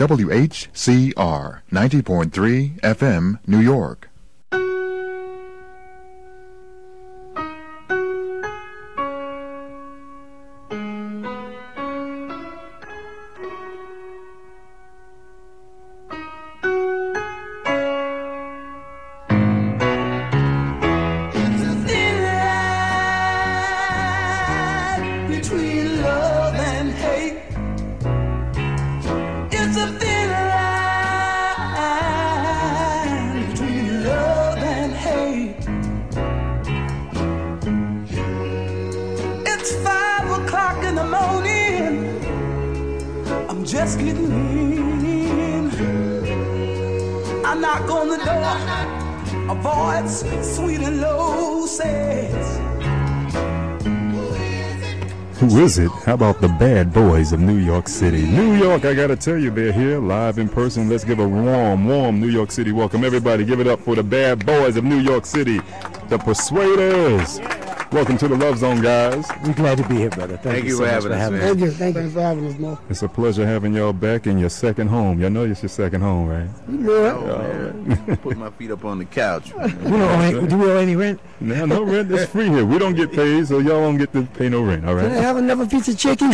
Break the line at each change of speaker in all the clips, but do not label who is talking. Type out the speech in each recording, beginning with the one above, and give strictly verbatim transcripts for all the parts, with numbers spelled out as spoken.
W H C R ninety point three F M, New York.
Who is it? How about the Bad Boys of New York City? New York, I gotta tell you, they're here live in person. Let's give a warm, warm New York City welcome. Everybody, give it up for the Bad Boys of New York City, the Persuaders. Welcome to the Love Zone, guys.
We're glad to be here, brother. Thank,
Thank
you,
you
so
for
much
having
for
us,
having
man.
us.
Thank you. Thank you for having us, Mo.
It's a pleasure having y'all back in your second home. Y'all know it's your second home, right?
You know it.
Oh, man. Put my feet up on the couch.
We don't owe any, do we owe any rent?
No, no rent. It's free here. We don't get paid, so y'all don't get to pay no rent, all
Can I
right?
have another piece of chicken?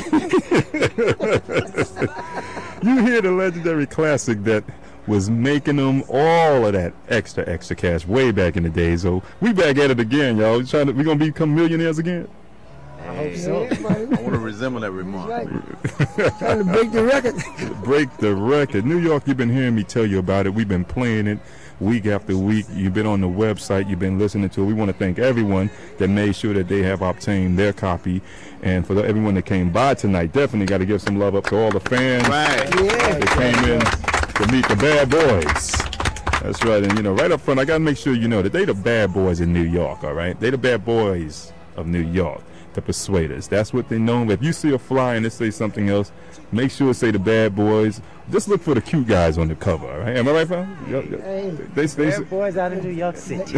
You hear the legendary classic that was making them all of that extra, extra cash way back in the day. So we back at it again, y'all. We trying to, we gonna become millionaires again?
I hope
so.
I want to resemble that remark.
Right. Trying to break the record.
Break the record. New York, you've been hearing me tell you about it. We've been playing it week after week. You've been on the website. You've been listening to it. We want to thank everyone that made sure that they have obtained their copy. And for the, everyone that came by tonight, definitely got to give some love up to all the fans
Right.
Yeah.
that came in to meet the Bad Boys. That's right. And, you know, right up front, I got to make sure you know that they the Bad Boys in New York, all right? They the Bad Boys of New York. The Persuaders. That's what they know. If you see a flyer and it say something else, make sure it say the Bad Boys. Just look for the cute guys on the cover, all right? Am I right, fam? Yo, yo.
Hey.
They, they,
Bad Boys out of New York City.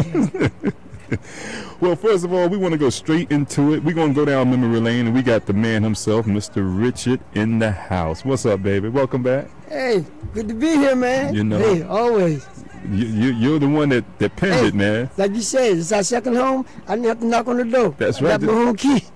Well, first of all, we want to go straight into it. We're going to go down memory lane, and we got the man himself, Mister Richard, in the house. What's up, baby? Welcome back.
Hey, good to be here, man.
You know.
Hey, always.
You, you, you're the one that, that penned
Hey.
it, man.
Like you said, it's our second home. I didn't have to knock on the door.
That's
I
right.
got my home key.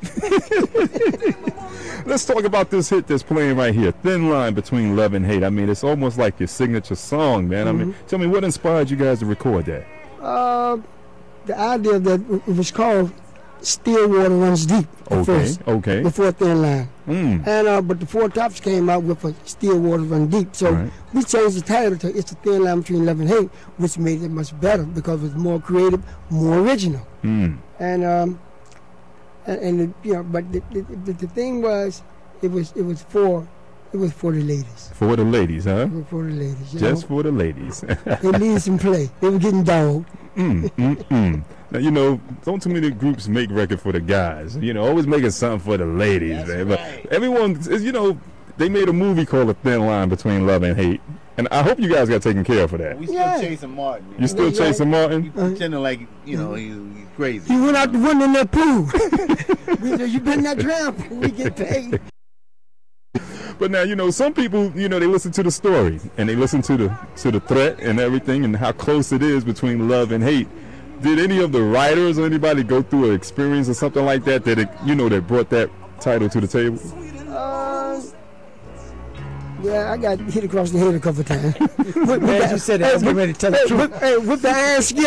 Let's talk about this hit that's playing right here, Thin Line Between Love and Hate. I mean, it's almost like your signature song, man.
Mm-hmm.
I mean, tell me, what inspired you guys to record that?
Uh, the idea that it was called Still Water Runs Deep at
Okay,
first,
okay.
before Thin Line.
Mm.
And uh, but the Four Tops came out with a Still Water Run Deep. So
Right.
we changed the title to It's a Thin Line Between Love and Hate, which made it much better because it was more creative, more original.
Mm.
And um, and, and the, you know, but the, the, the, the thing was, it was it was for it was for the ladies.
For the ladies, huh?
It was for the ladies. You
Just
know?
for the ladies.
They needed some play. They were getting dogged.
mm, mm, mm. Now, you know, don't too many groups make record for the guys. You know, always making something for the ladies,
That's
man.
right.
But everyone, is, you know, they made a movie called A Thin Line Between Love and Hate. And I hope you guys got taken care of for that.
We still
Yeah.
chasing Martin.
You still
Right.
chasing Martin?
You pretending like, you know, he's, he's crazy.
He went out the window in that pool. We said, you better not drown before we get paid.
But now, you know, some people, you know, they listen to the story and they listen to the to the threat and everything and how close it is between love and hate. Did any of the writers or anybody go through an experience or something like that that, it, you know, that brought that title to the table?
Uh, yeah, I got hit across the head a couple of times. with, with
As you said that, I was getting ready to tell the
hey,
truth.
with, hey, with the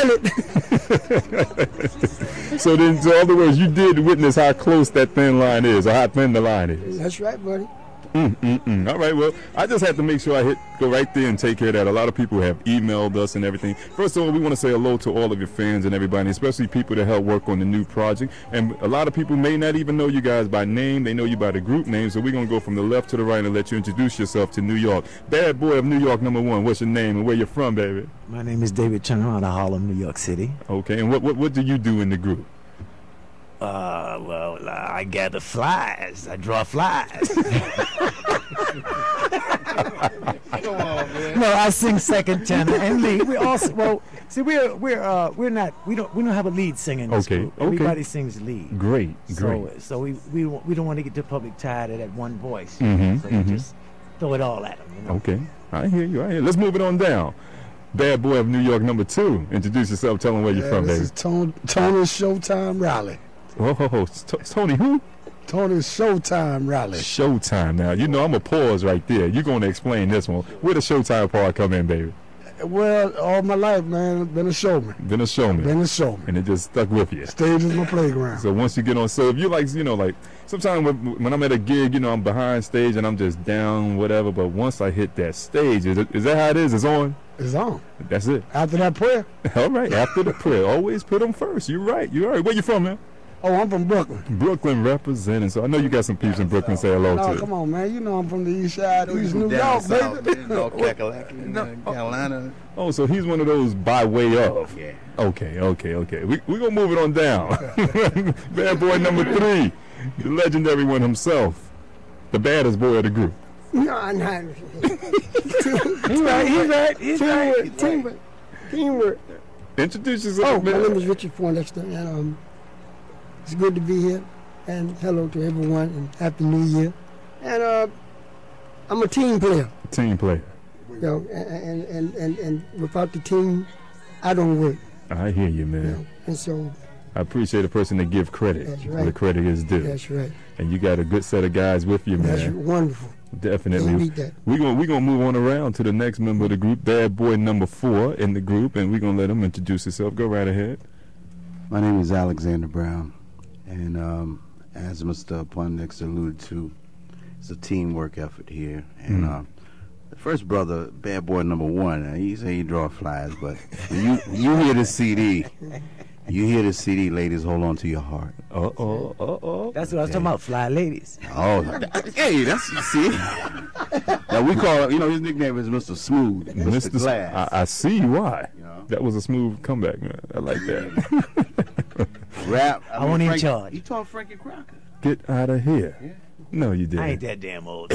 iron skillet.
So then, so in other words, you did witness how close that thin line is, or how thin the line is.
That's right, buddy.
Mm, mm, mm. All right, well, I just had to make sure I hit go right there and take care of that. A lot of people have emailed us and everything. First of all, we want to say hello to all of your fans and everybody, especially people that help work on the new project. And a lot of people may not even know you guys by name. They know you by the group name. So we're going to go from the left to the right and let you introduce yourself to New York. Bad Boy of New York, number one. What's your name and where you're from, baby?
My name is David Turner out of Harlem, New York City.
Okay, and what, what, what do you do in the group?
Uh, well, uh, I gather flies. I draw flies.
Come on, man.
No, I sing second tenor and lead. We also well, see, we're we're uh we're not we don't we don't have a lead singer in this
Okay,
group.
okay.
Everybody sings lead.
Great, great.
So so we we don't, we don't want to get the public tired of that one voice.
Mhm,
so
mhm.
we just throw it all at them. You know?
Okay, I hear you. I hear you. Let's move it on down. Bad boy of New York, number two. Introduce yourself. Tell them where you're
Yeah,
from,
this
baby.
is Tony, Tony Showtime Raleigh.
Oh, ho, ho. T- Tony, who?
Tony Showtime Raleigh.
Showtime. Now, you know I'm going to pause right there. You're going to explain this one. Where the Showtime part come in, baby?
Well, all my life, man, been a showman.
Been a showman.
Been a showman.
And it just stuck with you.
Stage is my playground.
So once you get on, so if you like, you know, like sometimes when, when I'm at a gig, you know, I'm behind stage and I'm just down, whatever. But once I hit that stage, is, it, is that how it is? It's on?
It's on.
That's it.
After that prayer.
All right. After the prayer, always put them first. You're right. You're right. Where you from, man?
Oh, I'm from Brooklyn.
Brooklyn representing. So I know you got some peeps in Brooklyn. Say hello
No,
to.
come on, man. You know I'm from the East Side, East New
Down
York,
south,
baby.
North Carolina, Carolina.
Oh, so he's one of those by way of.
Yeah.
Okay, okay, okay. We we gonna move it on down. Bad boy number three, the legendary one himself, the baddest boy of the group.
No, no.
He's right. He's right. He's
Teamwork,
right.
teamwork, teamwork.
Introduce
Oh,
yourself,
my name
man.
is Richard Poindexter, and um, it's good to be here. And hello to everyone, and Happy New Year. And uh, I'm a team player,
Team player.
you know, and and, and, and without the team, I don't work.
I hear you,
You
man.
know? And so
I appreciate a person that give credit
That's
where
right.
the credit is due.
that's right.
And you got a good set of guys with you,
That's
man.
wonderful.
Definitely.
Can't beat that.
We're gonna we gonna move on around to the next member of the group, bad boy number four in the group, and we're gonna let him introduce himself. Go right ahead.
My name is Alexander Brown, and um, as Mister Poindexter alluded to, it's a teamwork effort here. And
Mm.
uh, the first brother, bad boy number one, uh, he say he draw flies, but when you you hear the C D, you hear the C D, ladies, hold on to your heart.
Uh oh, uh oh.
That's what I was talking about. Fly ladies.
Oh, hey, that's you see. Now we call, you know, his nickname is Mister Smooth, Mister
Mister S-
Glass.
I, I see why.
You know?
That was a smooth comeback, man. I like that.
Rap.
I want in
Frank-
charge.
He taught Frankie Crocker.
Get out of here.
Yeah.
No, you
I ain't
didn't.
that damn old.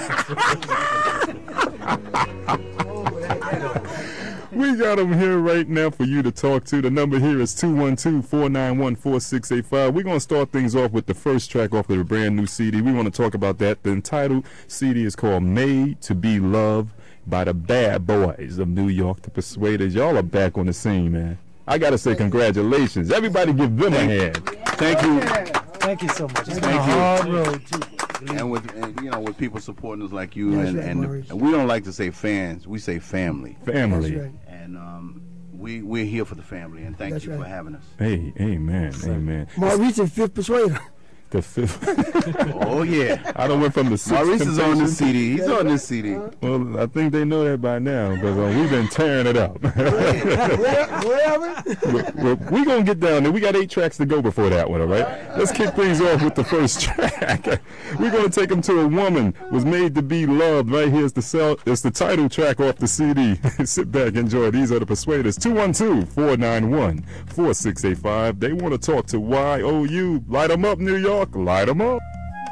We got him here right now for you to talk to. The number here is two one two, four nine one, four six eight five. We're going to start things off with the first track off of the brand new C D. We want to talk about that. The entitled C D is called Made to Be Loved by the Bad Boys of New York, the Persuaders. Y'all are back on the scene, man. I got to say congratulations. Everybody give them a hand.
Thank you.
Thank you so much. It's been
Thank
a
you.
hard road too.
And with and, you know, with people supporting us like you,
That's
and,
right,
and,
Maurice.
and we don't like to say fans, we say family.
Family.
That's right.
And um, we we're here for the family, and thank
That's
you
right.
for having us.
Hey, amen, amen.
Maurice is fifth persuader.
The fifth.
Oh yeah,
I done went from the sixth
Maurice is on the
Temptations.
C D. He's on this C D.
Well, I think they know that by now because uh, we've been tearing it up.
Wherever.
Well, we gonna get down there. We got eight tracks to go before that one, all right? Let's kick things off with the first track. We're gonna take them to A Woman Was Made to Be Loved. Right here's the cell. It's the title track off the C D. Sit back, enjoy. These are the Persuaders. two one two, four nine one, four six eight five. They want to talk to Y O U. Light them up, New York. Light them up.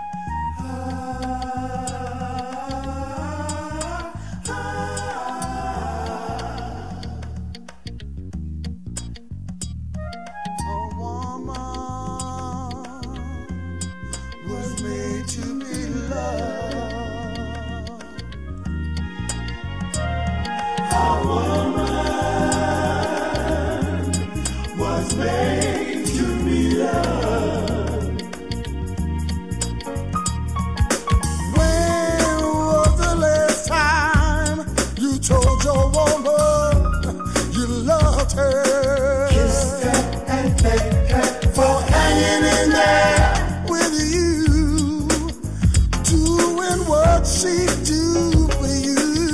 Was made to be loved. A woman was made to be loved. When was the last time you told your woman you loved her? Kissed her and thanked her for hanging in there with you, doing what she do for you.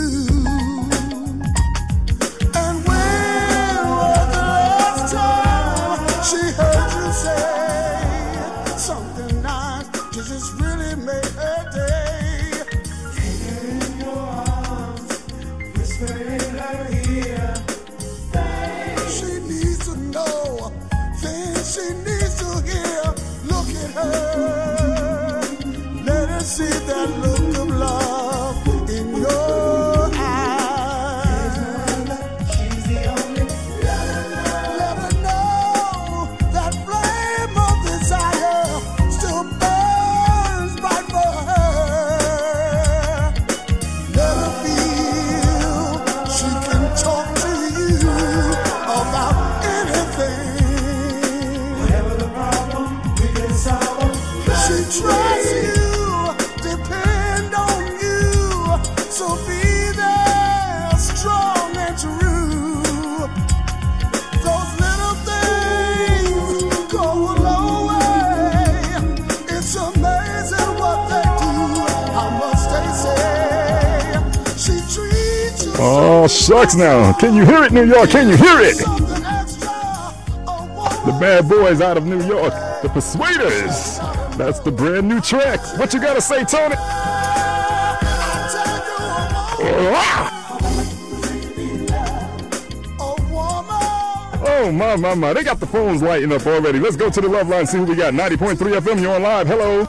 And when was the last time she heard you say something nice to just really make her day? Take her in your arms, whisper in her ear. She needs to know things she needs to hear. Look at her, let her see that look of love in your eyes. She's the only. Let her know that flame of desire still burns bright for her. She treats you
Oh, shucks now. Can you hear it, New York? Can you hear it?
something extra. A woman
The bad boys out of New York. The Persuaders. That's the brand new track. What you got to say, Tony? Oh, my, my, my. They got the phones lighting up already. Let's go to the love line, see who we got. ninety point three F M, you're on live. Hello.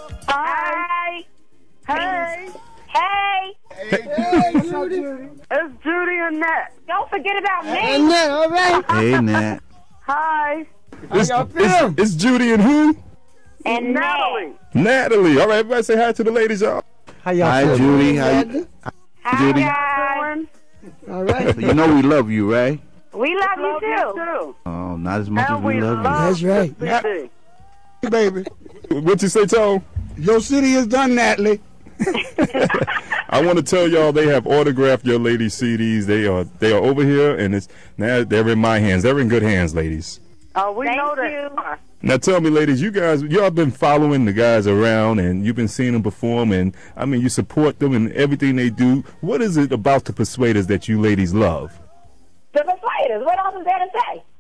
Hi. Hey. Hey.
Hey, Judy.
It's Judy and Nat. Don't forget about
Hey,
me.
Nat, all right?
Hey, Nat.
Hi.
It's,
y'all
it's,
feel?
it's Judy and who?
And Natalie.
Natalie. All right, everybody say hi to the ladies, y'all.
How y'all
Hi,
feel?
Judy. How you,
Hi,
Judy.
guys.
All right.
you know we love you, right?
We love you too.
Oh, not as much
And
as we
we
love
That's right.
Hey,
baby.
What you say, Tone?
Your city is done, Natalie.
I want to tell y'all they have autographed your ladies' C Ds. They are they are over here, and it's now they're in my hands. They're in good hands, ladies.
Oh, we Thank know that.
Now tell me, ladies, you guys, y'all been following the guys around, and you've been seeing them perform, and I mean, you support them in everything they do. What is it about the Persuaders that you ladies love?
The Persuaders. What else is there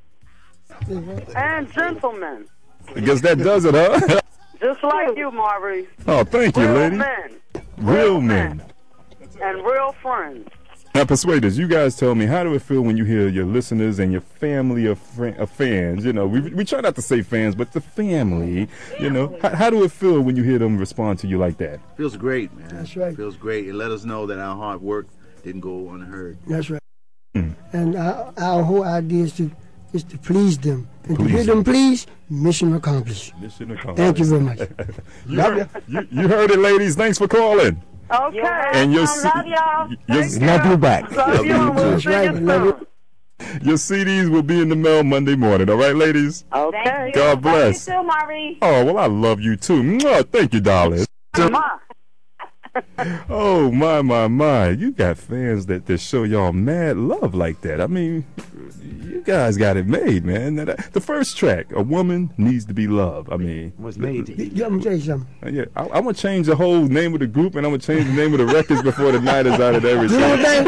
to say? And gentlemen.
I guess that does it, huh?
Just like you, Maurice.
Oh, thank you,
Real
ladies.
men.
Real men.
And real friends.
Now, Persuaders, you guys tell me, how do it feel when you hear your listeners and your family of, fr- of fans? You know, we we try not to say fans, but the family, you know. How, how do it feel when you hear them respond to you like that?
Feels great, man.
That's right.
Feels great. It let us know that our hard work didn't go unheard.
That's right.
Mm.
And our, our whole idea is to is to please them. And
Please
to hear
them.
them please, mission accomplished.
Mission accomplished.
Thank you very much.
You heard, you, you heard it, ladies. Thanks for calling.
Okay.
And your
I
C-
love y'all.
your,
Thank
Love you back.
Love you. and We'll
That's
see
right.
you
Love you.
soon.
your C Ds will be in the mail Monday morning. All right, ladies?
Okay.
God bless.
Love you too, Maurice.
Oh, well, I love you, too. Mwah, thank you, darling.
Ma.
Oh, my, my, my. You got fans that, that show y'all mad love like that. I mean, you guys got it made, man. Now, that- The first track, A Woman Needs to Be Loved. I mean,
Was made.
Yeah, I'm gonna tell you something.
uh, yeah, I, I'm going to change the whole name of the group, and I'm going to change the name of the records before the night is out and everything.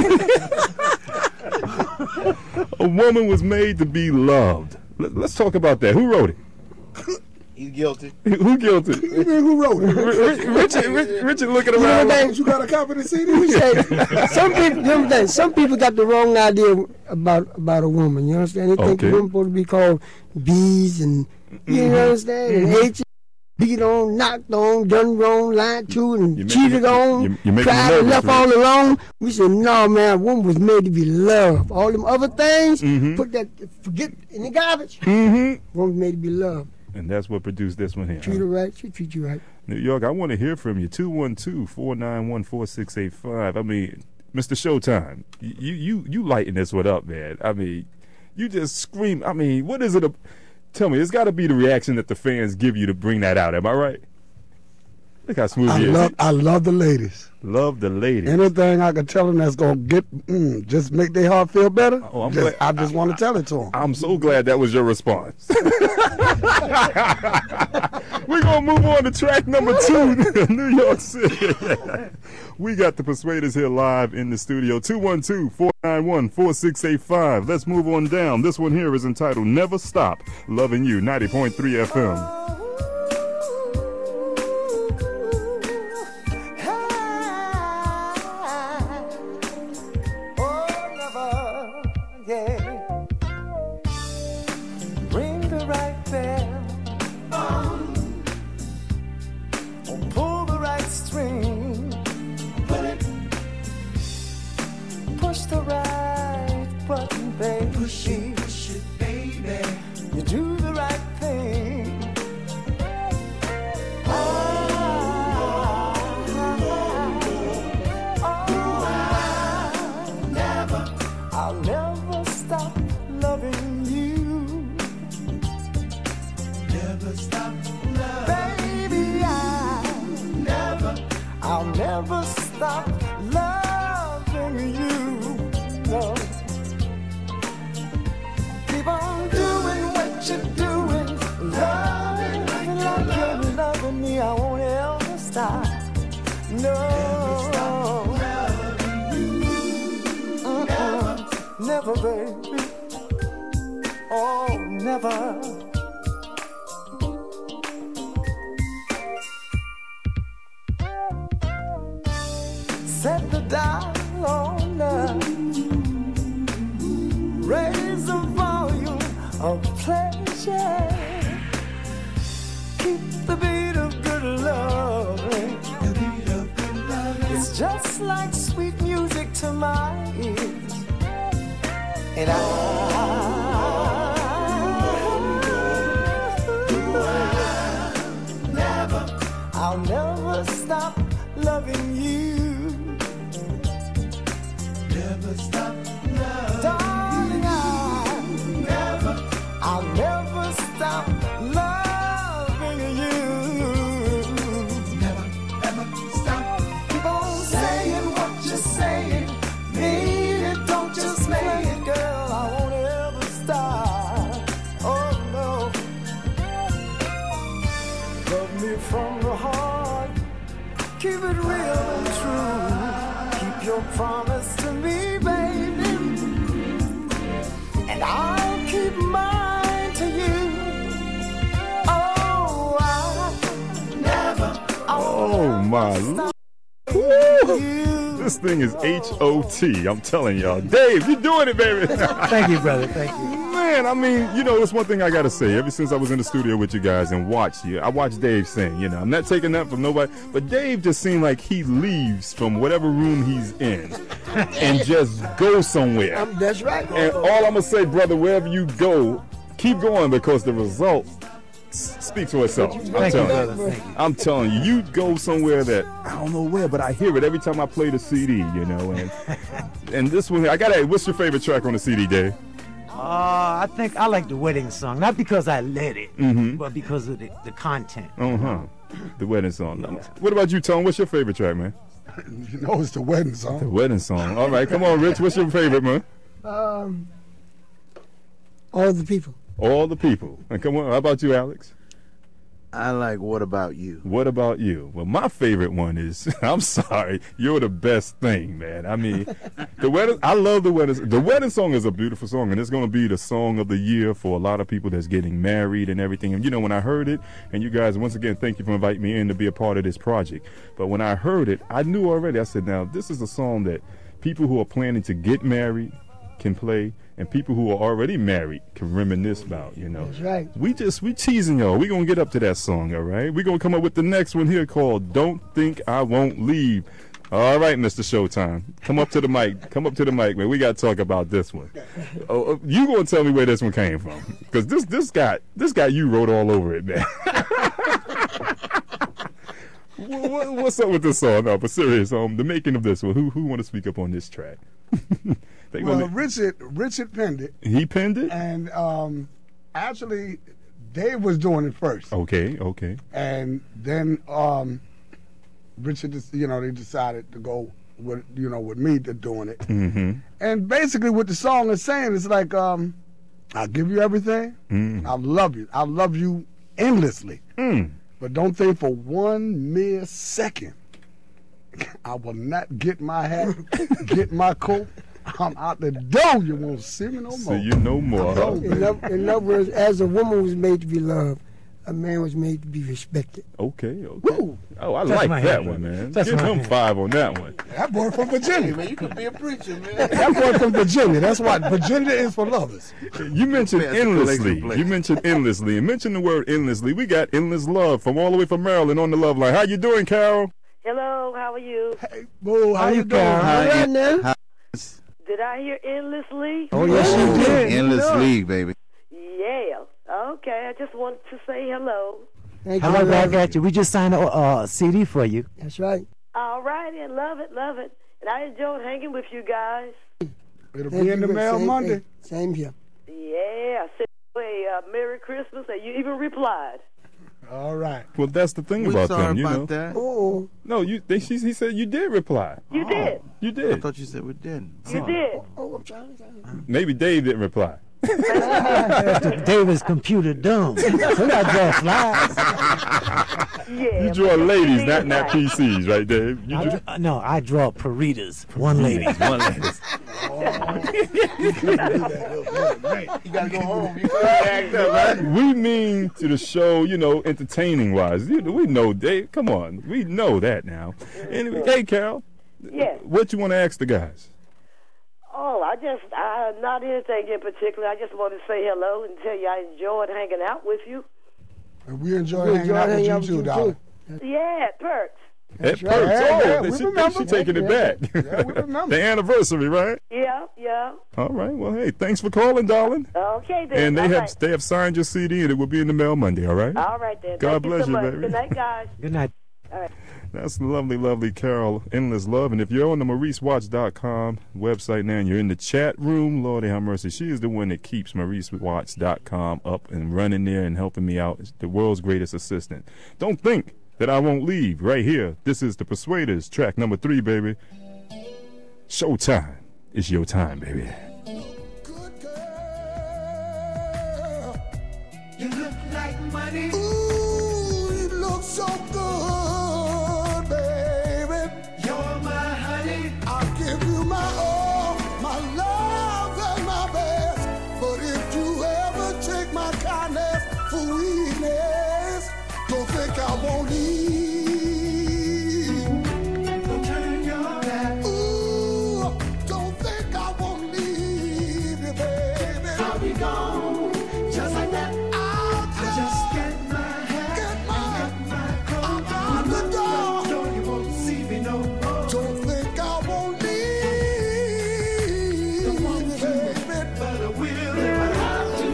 A woman was made to be loved. Let, let's talk about that. Who wrote it?
He's guilty.
Who guilty?
Who wrote it?
Ri- Richard, Richard, Richard looking
You know
around.
what
like-
You got a copy of the C D?
We say some people. You know what I'm saying? Some people got the wrong idea about about a woman. You understand? They think
Okay.
a woman supposed to be called B's and you know what I'm saying? And H, beat on, knocked on, done wrong, lied to, and
You make-
cheated
you-
on,
you- you make me
cried and
nervous,
left all alone. We said, no, man, a woman was made to be loved. All them other things,
Mhm.
put that, forget in the garbage.
Mm-hmm.
Woman was made to be loved.
And that's what produced this one here.
Treat her right, she treat you right.
New York, I want to hear from you. two one two, four nine one, four six eight five. I mean, Mister Showtime, you you you lighten this one up, man. I mean, you just scream. I mean, what is it? A, tell me, it's got to be the reaction that the fans give you to bring that out. Am I right? Look how smooth
I
he is.
love, I love the ladies.
Love the ladies.
Anything I can tell them that's gonna get, mm, just make their heart feel better.
Oh, I'm
just,
glad-
I just want to tell it to them.
I'm so glad that was your response. We're going to move on to track number two, New York City. We got the Persuaders here live in the studio, two one two, four nine one, four six eight five. Let's move on down. This one here is entitled Never Stop Loving You, ninety point three F M.
Ring the right bell. Pull the right string. Push the right button, baby. Push it, push it, baby. You do the right thing. I'll never stop loving you. Never stop loving. Baby, I never, I'll never stop loving you. No. never, baby. Oh, never. Set the dial on love. Raise the volume of pleasure. Keep the beat of good loving. It's just like sweet music to my ears. And I I'll never stop loving you. Never stop loving. Darling, I never, I'll never stop loving you. Never, ever stop. Keep on saying what you're saying. Mean it, don't just say it, girl. I won't ever stop. Oh no. Love me from the heart. Keep it real and true. Keep your promise to me, baby. And I'll keep mine to you. Oh, I never.
Oh my Lord. Woo. This thing is H O T. I'm telling y'all. Dave, you doing it, baby.
Thank you, brother. Thank you.
Man, I mean, you know, it's one thing I gotta say. Ever since I was in the studio with you guys and watched you, I watched Dave sing. You know, I'm not taking that from nobody, but Dave just seemed like he leaves from whatever room he's in and just goes somewhere.
Um, that's right.
And all I'm gonna say, brother, wherever you go, keep going because the results speak for itself. I'm
Thank you,
telling
brother.
you.
Thank you.
I'm telling you, you go somewhere that I don't know where, but I hear it every time I play the C D. You know, and and this one, I gotta. What's your favorite track on the C D, Dave?
Uh, I think I like the wedding song, not because I led it,
Mm-hmm.
but because of the, the content.
Uh huh. The wedding song. What about you, Tone? What's your favorite track, man?
You know it's the wedding
The
song.
wedding song. All right, come on, Rich. What's your favorite, man?
Um, all the people.
All the people. And come on. How about you, Alex?
I like What About You?
What about you? Well, my favorite one is, I'm sorry, You're the Best Thing, man. I mean, the wedding, I love the wedding. The wedding song is a beautiful song, and it's going to be the song of the year for a lot of people that's getting married and everything. And, you know, when I heard it, and you guys, once again, thank you for inviting me in to be a part of this project. But when I heard it, I knew already, I said, now, this is a song that people who are planning to get married can play, and people who are already married can reminisce about, you know.
That's right.
We just, we teasing y'all. We gonna get up to that song, all right? We gonna come up with the next one here called Don't Think I Won't Leave. All right, Mister Showtime. Come up to the mic. Come up to the mic, man. We gotta talk about this one. Oh, oh, you gonna tell me where this one came from. Because this, this guy, this guy you wrote all over it, man. what, what, what's up with this song? No, but serious, um, the making of this one. Who, who want to speak up on this track? They
Well,
gonna,
Richard Richard penned it,
he penned it?
and um, actually Dave was doing it first,
Okay, okay.
and then um, Richard, just- you know, they decided to go with you know with me to doing it,
Mm-hmm.
and basically what the song is saying is like, um, I'll give you everything,
Mm.
I love you, I love you endlessly,
Mm.
but don't think for one mere second I will not get my hat, get my coat. I'm out the door. You won't see me no more.
So you know more. huh?
In other, in other words, as a woman was made to be loved, a man was made to be respected.
Okay, okay.
Woo!
Oh, I
Touch
like
my
that
hand,
one,
brother.
man.
Touch
Give
my
him
hand.
five on that one.
That boy from Virginia.
Man, you could be a preacher, man.
That boy from Virginia. That's why Virginia is for lovers.
You mentioned
Pass the
endlessly.
collection plate.
You mentioned endlessly. And mention the word endlessly. We got endless love from all the way from Maryland on the love line. How you doing, Carol?
Hello, how are you?
Hey, boo, how,
How
you
you,
doing?
Carol?
All right now.
Did I hear endlessly?
Oh, yes, you did.
Endless
You know it.
League, baby.
Yeah. Okay, I just wanted to say hello.
Thank you.
Hello,
love.
back at you. We just signed a uh, C D for you.
That's right.
All righty, love it, love it. And I enjoyed hanging with you guys.
It'll
Thank
be in the
you.
mail
Same-
Monday.
hey, Same here.
Yeah, I said a uh, Merry Christmas, and you even replied.
All right.
Well, that's the thing
We
about
sorry
them, you
about
know.
that.
Oh,
No, you. They, she, he said you did reply.
You did.
You
I
did.
thought you said we didn't.
You did.
oh, I'm trying to.
Maybe Dave didn't reply.
David's computer dumb. We got draw flies.
Yeah.
You draw
but
ladies,
you
not
did
not
right.
P Cs, right, Dave? You
I,
draw
uh, no, I draw Paritas. One lady.
one ladies.
You gotta go home. You gotta act up, right?
We mean to the show, you know, entertaining wise. You know, we know, Dave. Come on, we know that now. Anyway, hey, Carol.
Yes.
What you want to ask the guys?
Oh, I just, I, not anything in particular. I just want to say hello and tell you I enjoyed hanging out with you.
And we enjoy
We
hanging
enjoy
out with
hanging
you
out with
too,
you,
darling.
too.
Yeah, perks.
That
right.
perks.
Yeah,
Oh,
yeah, we
she,
remember.
she taking it back.
Yeah, we remember.
The anniversary, right?
Yeah, yeah.
All right. Well, hey, thanks for calling, darling.
Okay, then.
And they
All
have
right.
they have signed your C D, and it will be in the mail Monday. All right.
All right, then.
God
Thank
bless
you so
you,
much.
baby.
Good night, guys.
Good night.
All right.
That's the lovely, lovely Carol, Endless Love. And if you're on the Maurice Watts dot com website now and you're in the chat room, Lordy have mercy, she is the one that keeps Maurice Watts dot com up and running there and helping me out. It's the world's greatest assistant. Don't think that I won't leave right here. This is The Persuaders, track number three, baby. Showtime. It's your time, baby.
Good girl.
You look like money.
Ooh, you look so good, baby.
You're my honey.
I'll give you my all, my love and my best. But if you ever take my kindness for weakness, don't think I won't leave.
Don't turn your back.
Ooh, don't think I won't leave you, baby.
I'll be gone. Just like that.
I'll
I just get my hat
get
and
my,
get my coat.
I'm out the door.
No, you won't see me no more.
Don't think I won't leave,
Don't want to,
baby.
but I will if I have to.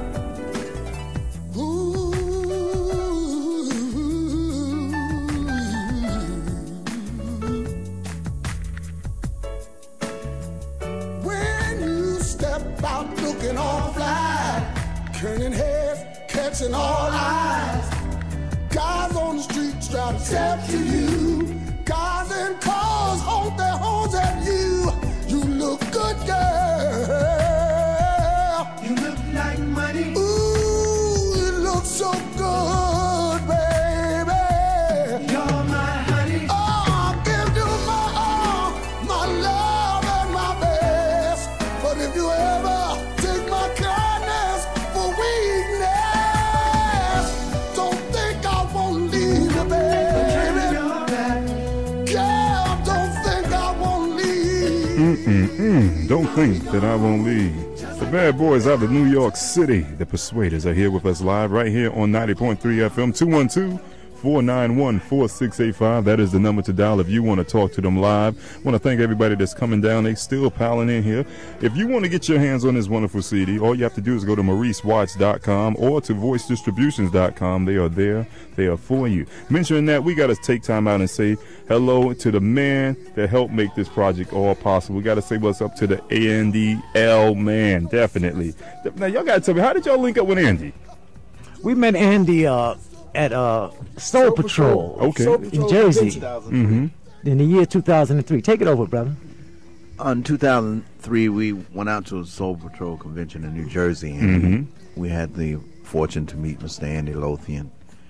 When you step out looking all fly, turning heads, catching all eyes, guys on the streets try to step to you, guys in cars hold their horns at you. You look good, girl.
You look like money.
Ooh, you look so good, baby.
You're my honey.
Oh, I'll give you my all, my love and my best. But if you ever take my kindness for weakness, don't think I won't leave you,
Turn
baby.
your back.
Girl, don't think I won't leave.
Mm-mm-mm. Don't think that I won't leave. The bad boys out of New York City, the Persuaders, are here with us live right here on ninety point three F M, two one two, four nine one, four six eight five. That is the number to dial if you want to talk to them live. I want to thank everybody that's coming down. They still piling in here. If you want to get your hands on this wonderful C D, all you have to do is go to Maurice Watts dot com or to Voice Distributions dot com. They are there. They are for you. Mentioning that, we got to take time out and say hello to the man that helped make this project all possible. We got to say what's up to the Andy L man, definitely. Now, y'all got to tell me, how did y'all link up with Andy?
We met Andy uh, at uh, Soul,
Soul
Patrol,
Patrol.
Okay.
Soul
in
Patrol
Jersey
Mm-hmm.
in the year two thousand three. Take it over, brother.
In two thousand three, we went out to a Soul Patrol convention in New Jersey, and
Mm-hmm.
we had the fortune to meet Mister Andy Lothian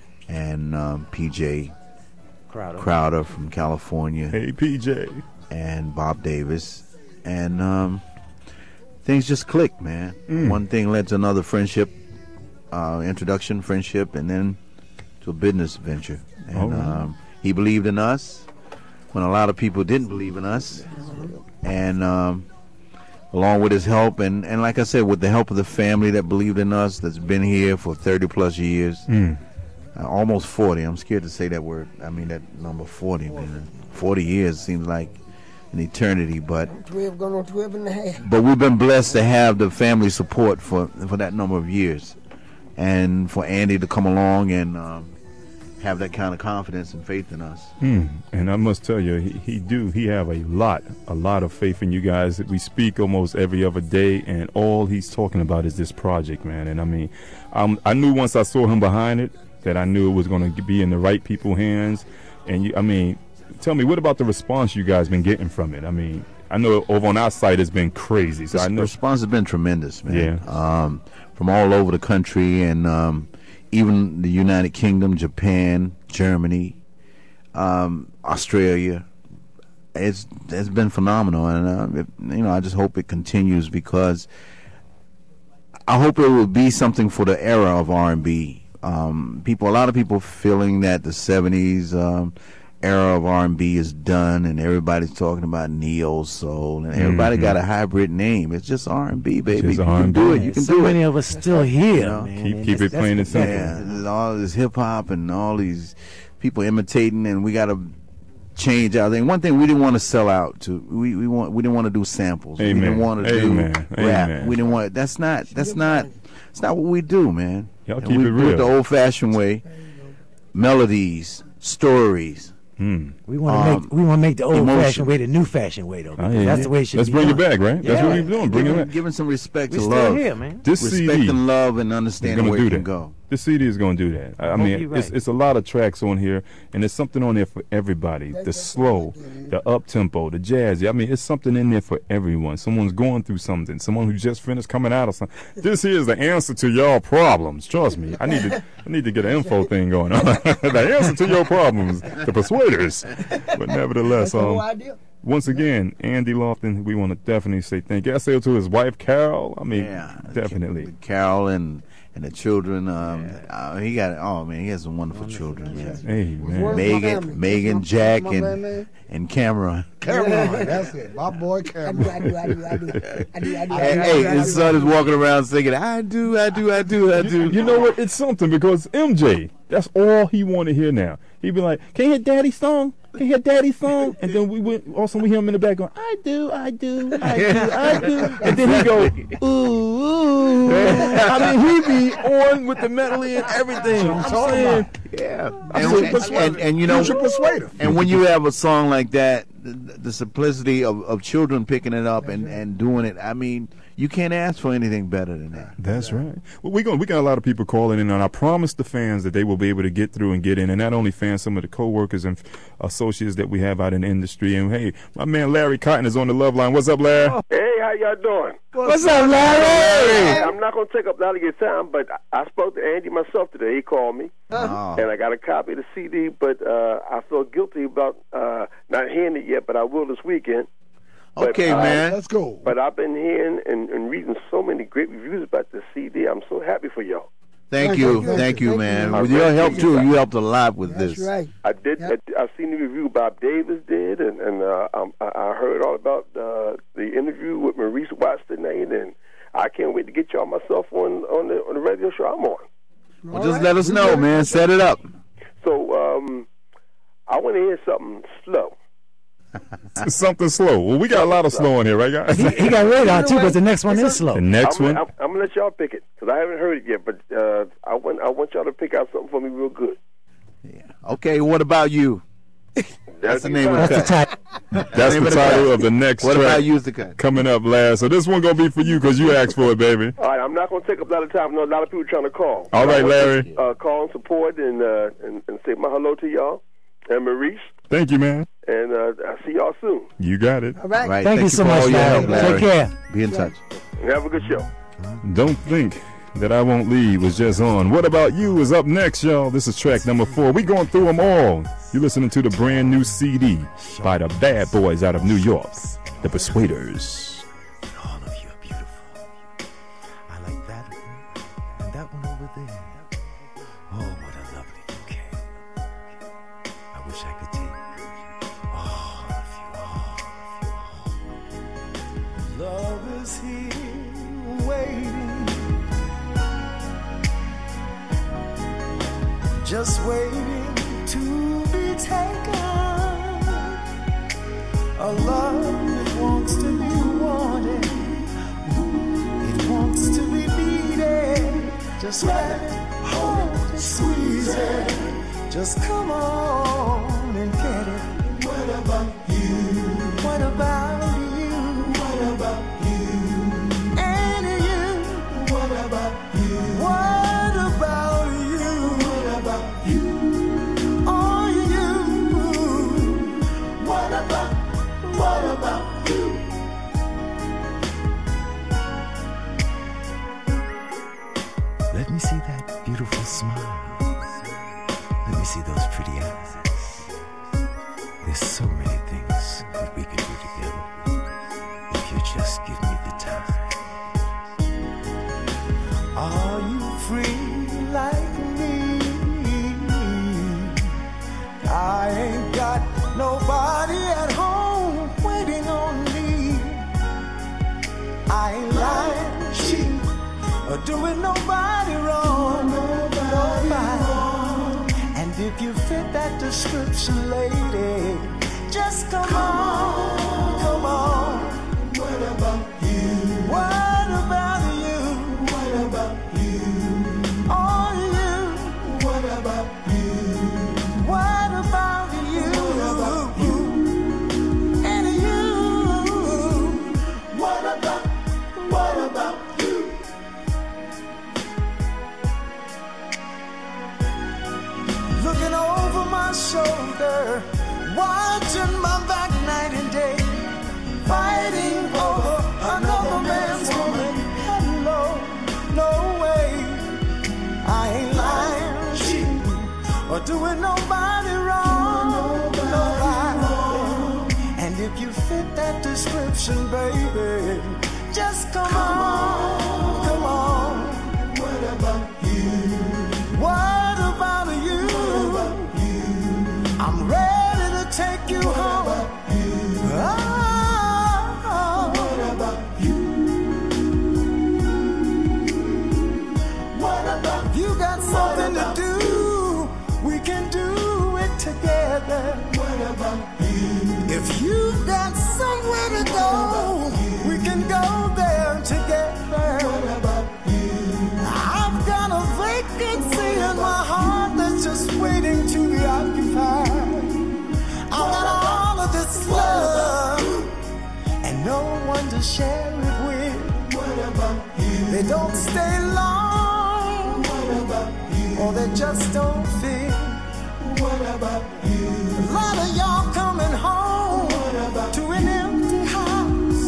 and um, P J
Crowder.
Crowder from California,
Hey, P J.
and Bob Davis, and um, things just clicked, man.
Mm.
One thing led to another, friendship, uh, introduction, friendship, and then to a business venture. And
All right.
um, he believed in us when a lot of people didn't believe in us, and um, along with his help, and, and like I said, with the help of the family that believed in us, that's been here for thirty plus years,
Mm.
uh, almost forty. I'm scared to say that word. I mean that number forty, man. forty years seems like an eternity, but
twelve, going on twelve and a half.
but we've been blessed to have the family support for for that number of years, and for Andy to come along and um, have that kind of confidence and faith in us.
Hmm. And I must tell you, he, he do. He have a lot, a lot of faith in you guys. We speak almost every other day, and all he's talking about is this project, man. And I mean, um, I knew once I saw him behind it that I knew it was going to be in the right people's hands. And you, I mean, tell me, what about the response you guys been getting from it? I mean, I know over on our site it's been crazy. So
The
I know.
response has been tremendous, man.
Yeah.
Um, from all over the country, and um, even the United Kingdom, Japan, Germany, um, Australia, it's it's been phenomenal, and uh, it, you know, I just hope it continues, because I hope it will be something for the era of R and B. Um, people, a lot of people feeling that the seventies um, era of R and B is done, and everybody's talking about neo soul, and everybody
Mhm.
got a hybrid name. It's just R and B, baby.
Just
You
R
can
and B.
do it. You can
so
do
many
it.
of us still here,
You know,
man.
keep-
and
keep
that's-
it plain
that's
and
the
simple.
thing.
Yeah, there's all this hip hop and all these people imitating, and we got to change our thing. One thing we didn't want to sell out to. We we want we didn't want to do samples.
Amen.
We didn't want to
Amen.
do rap.
Amen.
We didn't want. That's not. That's not. It's not what we do, man.
Y'all
And
keep
we
it
do
real.
it the old-fashioned way. Melodies, stories.
Hmm.
We want to
Um,
make we want to make the old
emotion.
fashioned way the new fashioned way though.
I
because
hear
that's
you.
the way it should
Let's
be
bring
done.
it back, right? That's
Yeah.
what we're doing. Bring it
Giving,
back.
giving some respect
We
to
still
love.
here, man.
This
Respect
C D
and love and
is
understanding
gonna
where
do
it can
that.
go.
The C D is going to do that. I, I
hope
mean,
you're
it's
right.
it's a lot of tracks on here, and there's something on there for everybody. The slow, the up tempo, the jazz. I mean, it's something in there for everyone. Someone's going through something. Someone who just finished coming out of something. This here is the answer to your problems. Trust me. I need to I need to get an info thing going on. The answer to your problems, the Persuaders. But nevertheless,
That's the whole
um,
idea.
once again, Andy Lofton, we want to definitely say thank you. I say it to his wife, Carol. I mean,
Yeah,
definitely.
Carol and and the children. Um, uh, he got. Oh man, he has some wonderful children, man.
Hey, man.
Where's my
Megan,
family?
Megan,
What's my-
Jack,
what's my
and
name?
and Cameron.
Cameron, that's it. My boy
I do,
Cameron.
I do, I do, I do, I do, I do, I do,
Hey,
I
hey,
do, I
his
do.
son is walking around singing, "I do, I do, I do, I do."
You know what? It's something because M J, that's all he want to hear now. He'd be like, "Can you hear Daddy's song? Can you hear Daddy's song?" And then we went, also we hear him in the back going, "I do, I do, I do, I do." And then he go, "Ooh, ooh." I mean, he be on with the melody and everything. I'm
talking
saying,
Yeah,
I'm
and,
super
and, and, and you know,
Future persuader.
and when you have a song like that, the, the simplicity of, of children picking it up and, and doing it, I mean, you can't ask for anything better than that.
that's right. Well, we going we got a lot of people calling in, and I promised the fans that they will be able to get through and get in, and not only fans, some of the coworkers and associates that we have out in the industry. And hey, my man Larry Cotton is on the love line. What's up, Larry?
Hey, how y'all doing?
What's up, Larry?
I'm not going to take up a lot of your time, but I I spoke to Andy myself today. He called me,
Oh.
and I got a copy of the C D, but uh, I feel guilty about uh, not hearing it yet, but I will this weekend. But,
Okay,
uh,
man.
Let's go.
But I've been hearing and, and reading so many great reviews about this C D. I'm so happy for y'all.
Thank
Thank
you,
you,
thank
thank
you,
you,
man.
thank
With
you.
your help too, you helped a lot with
That's
this.
right.
I did.
Yep.
I, I seen the review Bob Davis did, and and uh, um, I, I heard all about uh, the interview with Maurice Watts tonight, and I can't wait to get y'all myself on on the on the radio show I'm on.
Well,
All
just
right.
let us know, man. Set it up.
So um, I want to hear something slow.
Something slow. Well, we got a lot of slow in here, right, guys?
He, he got radar too, but the next one is slow.
The next
I'm,
one.
I'm, I'm gonna let y'all pick it because I haven't heard it yet. But uh, I want I want y'all to pick out something for me real good.
Okay, what about you? That's the name of
That's
the
the
cut.
type.
That's
name
the
of the
title
cut.
of the next
What
track
about you, the cut?
coming up last. So this one gonna be for you because you asked for it, baby.
All right, I'm not gonna take up a lot of time. I know a lot of people trying to call.
All right,
I want
Larry.
to, Uh, call and support and, uh, and and say my hello to y'all and Maurice,
Thank you, man.
and uh, I'll see y'all soon.
You got it.
All right.
Right.
Thank, you so
for all
much,
your
Larry.
help, Larry.
Take care.
Be in touch.
And have a good show.
Don't think that I won't leave was just on. What about you is up next, y'all. This is track number four. We going through them all. You listening to the brand new C D by the bad boys out of New York, the Persuaders.
All of you are beautiful. I like that one and that one over there. Oh, what a lovely bouquet. I wish I could take all of you, all of you, all. Love is here waiting, just waiting to be taken. A love that wants to be wanted, it wants to be needed. Just let it, hold it, squeeze it. Just come on and get it. What about you? What about you? What about you? And you? What about you? What about you? What about you? Oh, you? What about? What about you? Let me see that beautiful smile. Let me see those pretty eyes. Just give me the time. Are you free like me? I ain't got nobody at home waiting on me. I ain't lying, cheating, or doing nobody wrong. Nobody. And if you fit that description, lady, just come on, come on. What about you? What about you? What about you? Oh, you. What about you? What about you? What about you? And you. What about, what about you? Looking over my shoulder, watching my back night and day, fighting over another man's woman. Hello, no way. I ain't lying, cheating, or doing nobody wrong. Nobody. And if you fit that description, baby, just come on, come on. What about you? What about you? I'm ready to take you home. Oh, what about you? What about you? Got something to do. We can do it together. What about you? If you got somewhere to go, we can go there together. What about you? I've got a vacancy in my heart that's just waiting to be occupied. I've got all of this love and no one to share it with. What about you? They don't stay long. What about you? Or they just don't fit. What about you? A lot of y'all coming home to an empty house.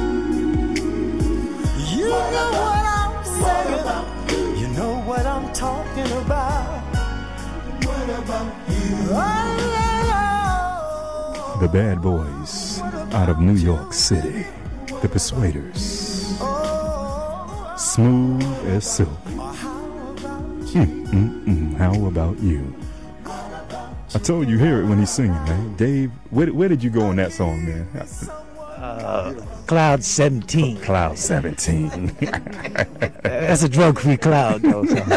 You what know about, what I'm saying. What you? You know what I'm talking about. What about you? Oh,
The Bad Boys out of New York City, the Persuaders, smooth as silk. Mm, mm, mm. How about you? I told you hear it when he's singing, man. Dave, where, where did you go on that song, man?
Uh, Cloud seventeen.
Cloud seventeen.
That's a drug-free cloud, though. So.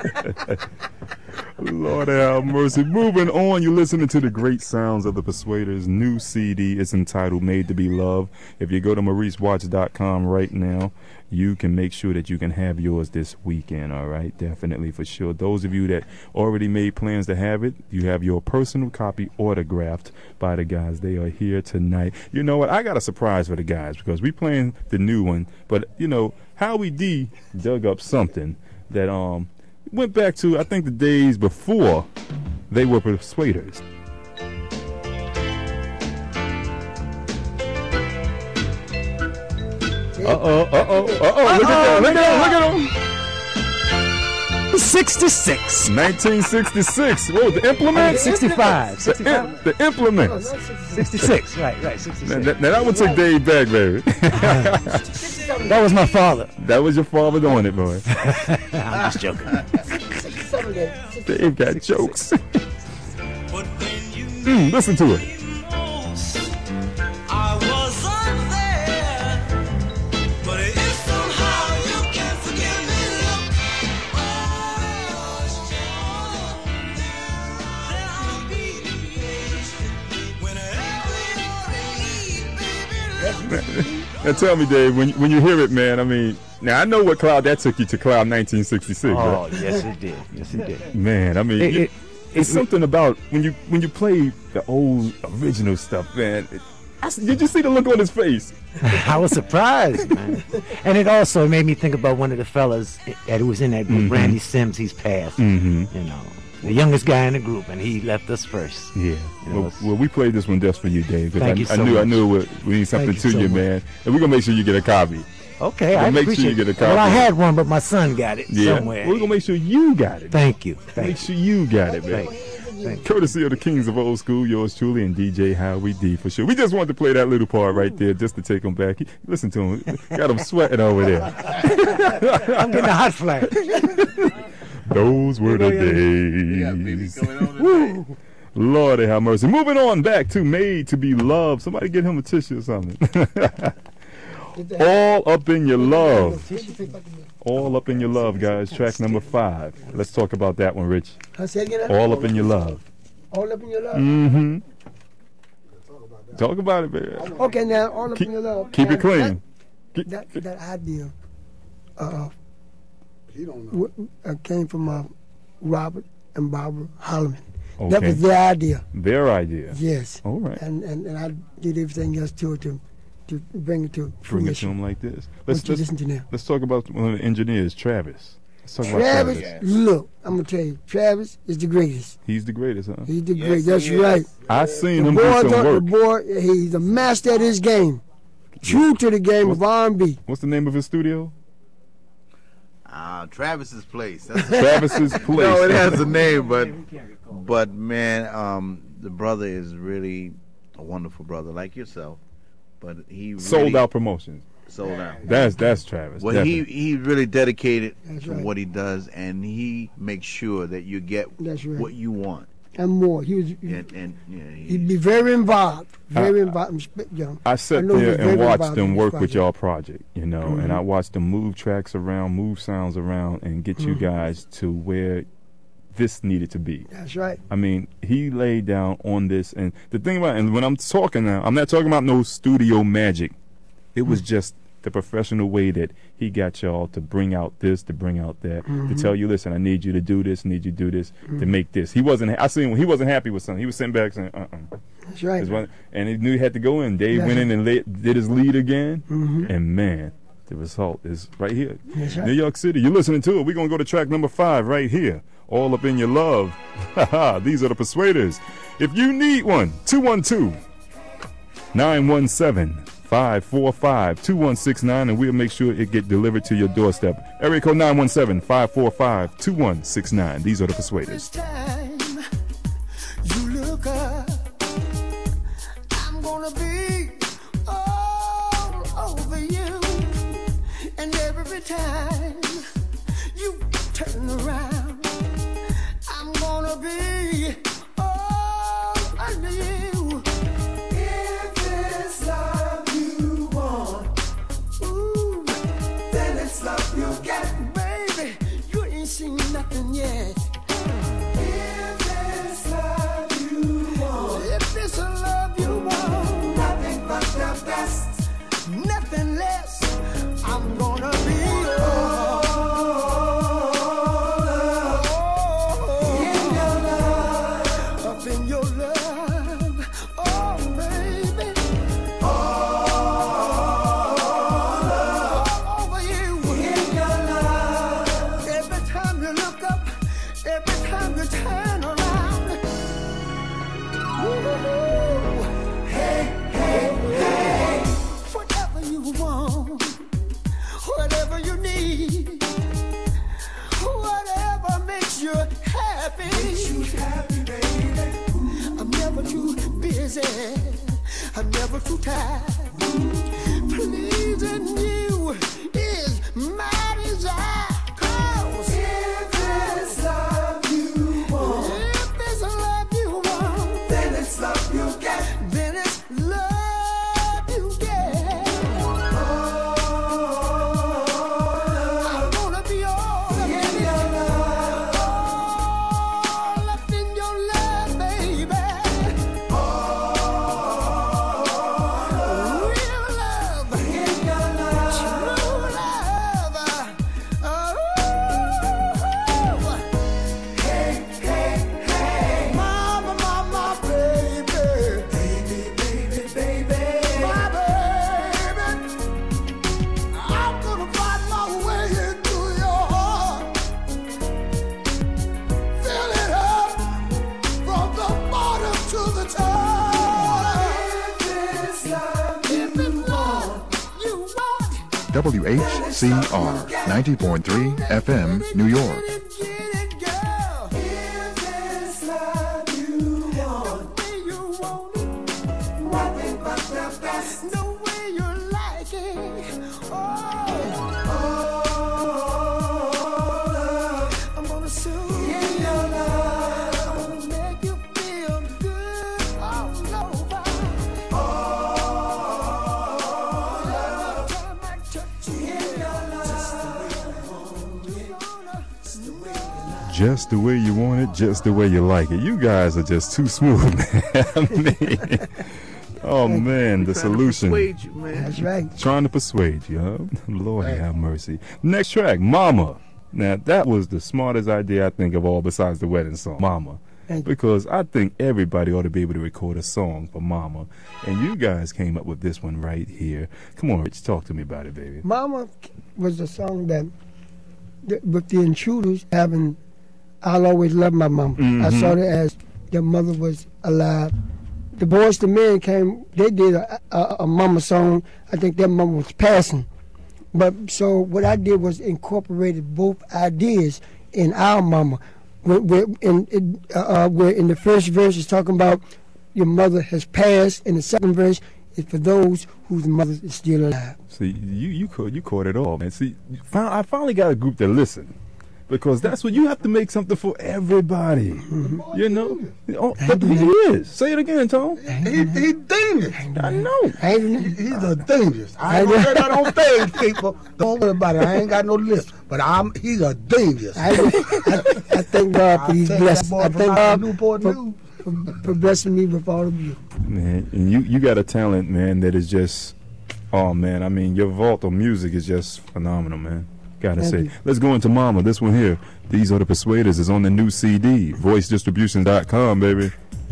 Lord have mercy. Moving on, you're listening to the great sounds of the Persuaders' new C D. It's entitled Made to Be Loved. If you go to Maurice Watts dot com right now, you can make sure that you can have yours this weekend, all right? Definitely, for sure. Those of you that already made plans to have it, you have your personal copy autographed by the guys. They are here tonight. You know what? I got a surprise for the guys because we playing the new one, but, you know, Howie D dug up something that um went back to, I think, the days before they were Persuaders. Uh-oh, uh-oh, uh-oh, look at that, look at him, look at him.
sixty-six.
nineteen sixty-six. What was the implements?
sixty-five.
The, im- the implements.
sixty-six, right, right, sixty-six.
Now, that, now that one took Dave back, baby.
That was my father.
That was your father doing it, boy.
I'm just joking.
Dave got jokes. mm, listen to it. Now tell me, Dave, when when you hear it, man, I mean, now I know what cloud that took you to, Cloud nineteen sixty-six.
Oh,
right?
yes, it did. Yes, it did.
Man, I mean,
It-
you-
it-
it's
it-
something about when you when you play the old original stuff, man. It, I, did you see the look on his face?
I was surprised, man. And it also made me think about one of the fellas that was in that group,
Mhm.
Randy Sims. He's passed.
Mhm.
You know, the youngest guy in the group, and he left us first.
Yeah.
You know,
Well, well, we played this one just for you, Dave. 'cause
Thank
I,
you
I
so
knew I
much.
knew it, we need something
Thank you
to
so
you,
much.
man. And we're gonna make sure you get a copy.
Okay,
We'll
I
make sure
appreciate
you get a
it. Well, I
copy.
had one, but my son got it
Yeah.
somewhere.
We're gonna make sure you got it.
Thank you. Thank
Make
you.
sure you got it, man.
Thank
Courtesy of the Kings of Old School, yours truly, and D J Howie D for sure. We just wanted to play that little part right there just to take him back. He, listen to him. Got him sweating over there.
I'm getting a hot flash.
Those were the days. Woo. Lord have mercy. Moving on back to Made to Be Loved. Somebody get him a tissue or something. All Up in Your Love. All Up in Your Love, guys. Track number five. Let's talk about that one, Rich. All Up in Your Love.
All Up in Your Love?
Mm-hmm. Talk about it, baby.
Okay, now, All Up
keep,
in Your Love.
Keep it clean.
That, that, that idea uh, w- uh, came from uh, Robert and Barbara Holloman.
Okay.
That was their idea.
Their idea.
Yes.
All right.
And and, and I did everything else to it to, to bring it to
Bring
fruition.
it to him like this.
Let's,
let's
listen to now.
Let's talk about one of the engineers, Travis. Let's talk
Travis,
about Travis.
look, I'm going to tell you, Travis is the greatest.
He's the greatest, huh?
He's the greatest. That's right.
I seen
the
him
boy
do some
don't-
work.
The boy, he's a master at his game. True to the game of R and B.
What's the name of his studio?
Uh, Travis's Place. That's
Travis's Place.
No, it has a name, but but man, um, the brother is really a wonderful brother, like yourself. But he really
Sold Out Promotions.
Sold out.
That's that's Travis.
Well, he
definitely.
he's really dedicated
That's
to
right.
what he does, and he makes sure that you get
That's right.
what you want.
And more. He was.
And, and yeah, he,
He'd be very involved. Very
I-
involved. Young.
I sat
know he
there
was very
and watched
involved in
them
this
work with
project.
y'all project, you know,
Mhm.
and I watched them move tracks around, move sounds around, and get you
Mhm.
guys to where this needed to be.
That's right.
I mean, he laid down on this, and the thing about, and when I'm talking now, I'm not talking about no studio magic. It was just the professional way that he got y'all to bring out this, to bring out that, to
Mhm.
tell you, listen, I need you to do this, need you to do this, to
Mhm.
make this. He wasn't. I seen he wasn't happy with something. He was sitting back saying, "Uh-uh."
That's right.
It's one- and he knew he had to go in. Dave
That's
went in and laid, did his lead again,
Mhm.
and man, the result is right here.
That's right.
New York City. You're listening to it. We're gonna go to track number five right here. All Up in Your Love. These are the Persuaders. If you need one, two one two, nine one seven, five four five, two one six nine, and we'll make sure it get delivered to your doorstep. Area code nine one seven, five four five, two one six nine. These are the Persuaders.
Time you look up, I'm gonna be all over you. And every time you turn around, I'm gonna be all under you. If it's love you want, ooh, then it's love you get. Baby, you ain't seen nothing yet. If it's love you want, if it's a love you want, nothing but the best, nothing less. I'm gonna be all in your love, up in your love, oh baby, all over you, in your love. Every time you look up, every time you turn around. Ooh, hey, hey, hey. Whatever you want, whatever you need, whatever makes you happy. Makes you happy, baby. I'm never too busy. I'm never too tired. Pleasing you is my desire. 'Cause if it's love you want, if it's love you want, then it's love you get. Then it's love you get. I'm gonna be all up in your love, all up in your love, baby. Real love in your love, true love. Oh, hey, hey, hey, mama, mama, baby, baby, baby, baby, my baby. I'm gonna find my way into your heart. Fill it up from the bottom to the top. If it's love you want, you want.
W H C R ninety point three F M, New York.
Get it, girl. If it's love
just the way you want it, just the way you like it. You guys are just too smooth, man. I mean, oh man, the solution.
Persuade you, man.
That's right.
Trying to persuade you, huh? Lord have mercy. Next track, Mama. Now that was the smartest idea I think of all besides the wedding song, Mama. Because I think everybody ought to be able to record a song for Mama. And you guys came up with this one right here. Come on, Rich, talk to me about it, baby.
Mama was a song that, that with the Intruders having I'll Always Love My Mama.
Mm-hmm.
I saw it as their mother was alive. The Boys to Men came, they did a, a, a Mama song. I think their mama was passing. But so what I did was incorporated both ideas in our Mama. Where, where, in, uh, where in the first verse is talking about your mother has passed, and the second verse is for those whose mother is still alive.
See, you you caught you caught it all, man. See, I finally got a group that listen, because that's what you have to make something for everybody. Mm-hmm. You know, oh, but he is. Say it again, Tom.
He he genius.
I know.
He, he's a genius. I ain't gonna say that on stage, people. Don't worry about it. I ain't got no list, but I'm he's a genius.
I, I, I thank God for these blessings. I thank God
Newport
for,
News.
for, for blessing me with all of you.
Man, and you you got a talent, man, that is just, oh man. I mean, your vault of music is just phenomenal, man. Gotta
Thank
say.
you.
Let's go into Mama. This one here. These Are the Persuaders is on the new C D. voice distribution dot com, baby.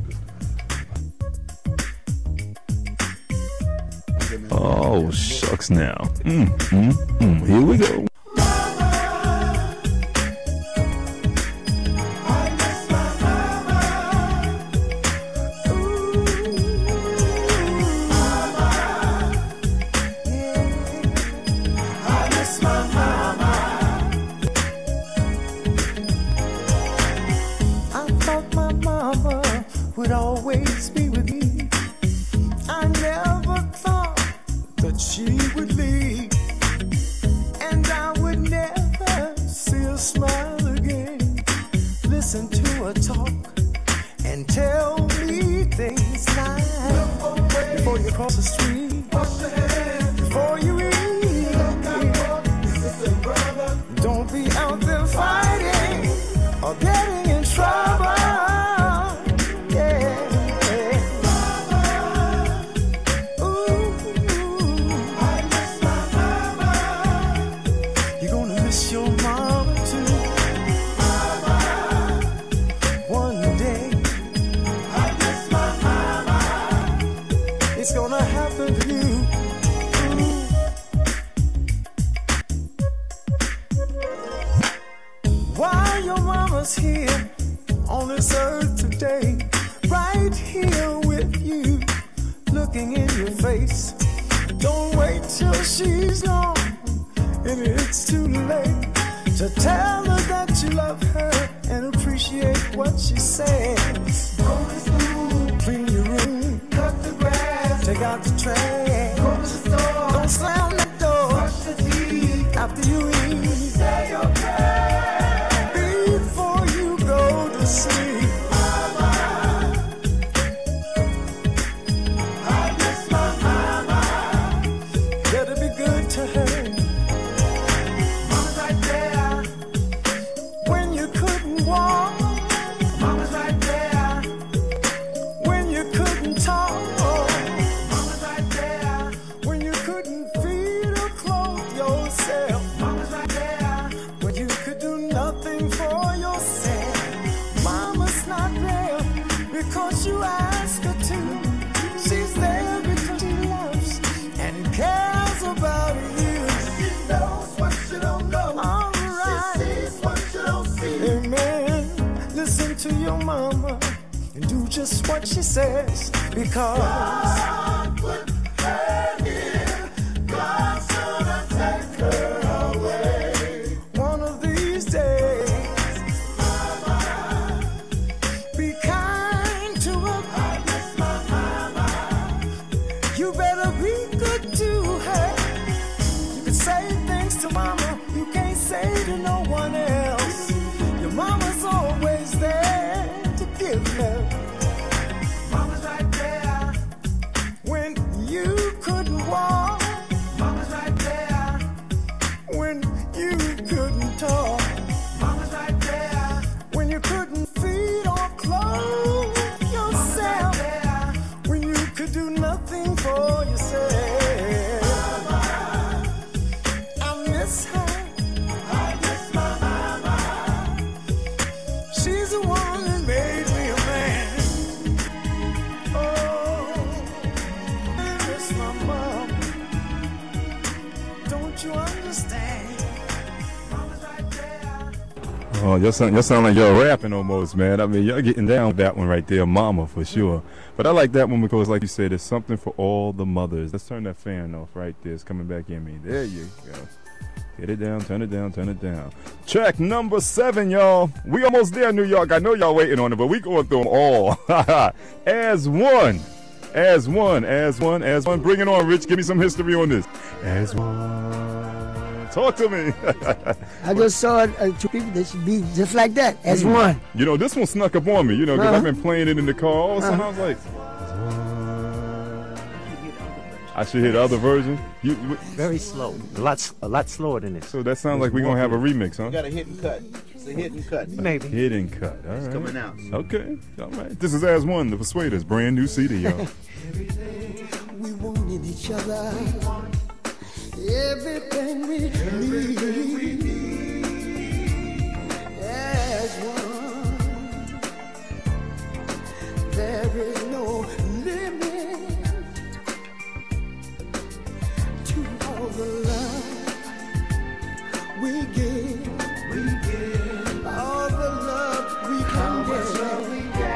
Oh, shucks now. Mm, mm, mm. Here we go.
I thought my mama would always be with me. I never thought that she would leave, and I would never see her smile again. Listen to her talk and tell me things nice. Before you cross the street, before you eat, don't be out there fighting or getting in trouble. Yeah. Ooh, I miss my mama. You're gonna miss your mama too. Mama. One day, I miss my mama. It's gonna happen to you. Why your mama's here on this earth today, right here with you, looking in your face. Don't wait till she's gone and it's too late to tell her that you love her and appreciate what she says. Go to school, clean your room, cut the grass, take out the trash, go to the store, don't slam the door, brush the teeth after you eat, say your prayers before you go to sleep. Mama, I miss my mama. Better be good to her. Mama's right there when you couldn't walk. Mama's right there when you couldn't talk. Mama's right there when you couldn't feed or clothe yourself. Mama's right there when you could do nothing for yourself. Mama's not there because you ask her to. She's there because she loves and cares about you. She knows what you don't know. All right. She sees what you don't see. Amen. Listen to your mama and do just what she says, because God put her here. God's gonna take her away one of these days. Mama, be kind to her. I miss my mama. You better be good to her. You can say things to mama you can't say to no one else. Your mama's always there to give love. Mama's right there
Oh, y'all sound, y'all sound like y'all rapping almost, man. I mean, y'all getting down with that one right there, Mama, for sure. But I like that one because, like you said, it's something for all the mothers. Let's turn that fan off right there. It's coming back in me. There you go. Get it down, turn it down, turn it down. Track number seven, y'all. We almost there, New York. I know y'all waiting on it, but we going through them all. As one. As one, as one, as one. Bring it on, Rich. Give me some history on this. As one. Talk to me.
I just saw it, uh, two people that should be just like that, as
Mm.
one.
You know, this one snuck up on me, you know, because
Uh-huh.
I've been playing it in the car all of a sudden. I was like, I should hear the other version. You, you-
Very slow. A lot, s- a lot slower than this.
so that sounds like we're going to have a remix, huh?
You got a hit and cut. It's a hit and cut.
Maybe.
Hit and cut. All right.
coming out.
Okay. All right. This is As One, The Persuaders. Brand new C D, y'all.
We want in each other everything we need as one. There is no limit to all the love we give. We give all the love we can give.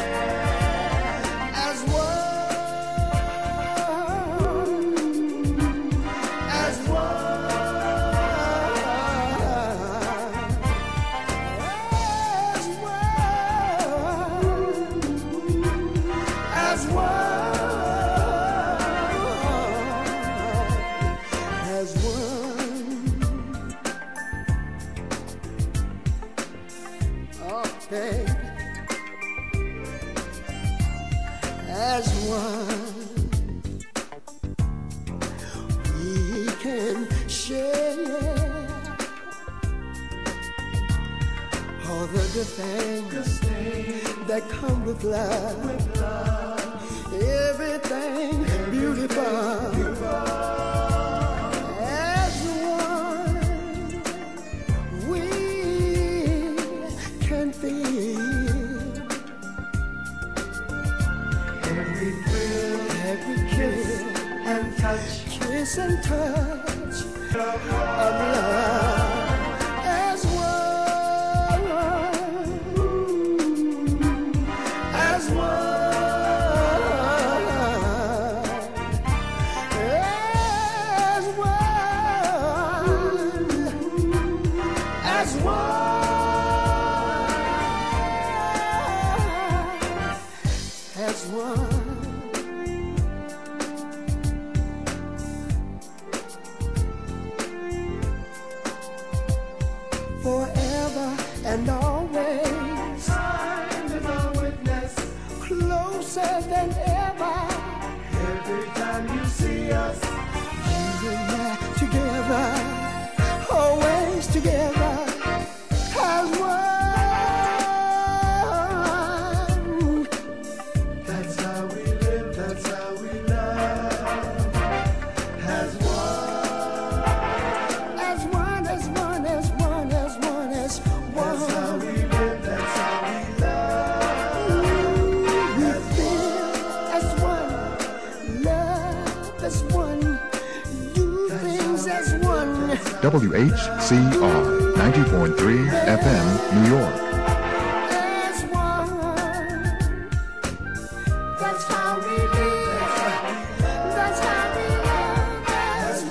As one. As one, we can share all the good things that come with love, everything beautiful. As one, we can feel every thrill, every kiss and touch, kiss and touch of love. As one, as one, as one, as one, as one. Forever and always, time is our witness, closer than ever. Every time you see us, you and I together, always together, as one. That's how we live, that's how we love, as one, as one, as one, as one, as one, as one. That's how we live, that's how we love. We feel as one, love as one, do things as one.
W H C R ninety point three F M, New York.
As one. That's how we live. That's how we love as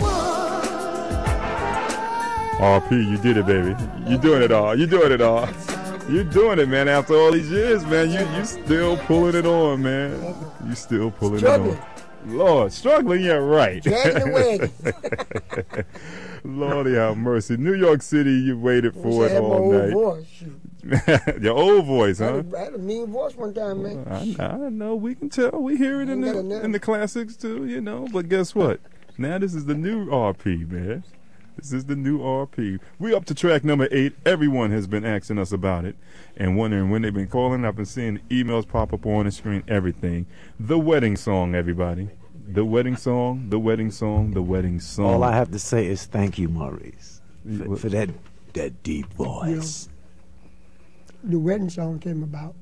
one.
R P, you did it, baby. You doing it all. You doing it all. You doing it, man. After all these years, man, you you still pulling it on, man. You still pulling
Struggling.
it on. Lord, struggling, yeah, right.
Dragging the wagon.
Lordy have mercy. New York City, you waited
Wish
for
I
it
had my
all
old
night.
voice. Shoot.
Your old voice,
I
huh?
had, a, I had a mean voice one time, man.
I, I know. We can tell. We hear it in
Ain't got
the
enough.
in the classics too, you know. But guess what? Now this is the new R P, man. This is the new R P. We up to track number eight. Everyone has been asking us about it and wondering when they've been calling. I've been seeing emails pop up on the screen. Everything. The wedding song, everybody. The wedding song. The wedding song. The wedding song.
All I have to say is thank you, Maurice, for, for that that deep voice.
The wedding song came about.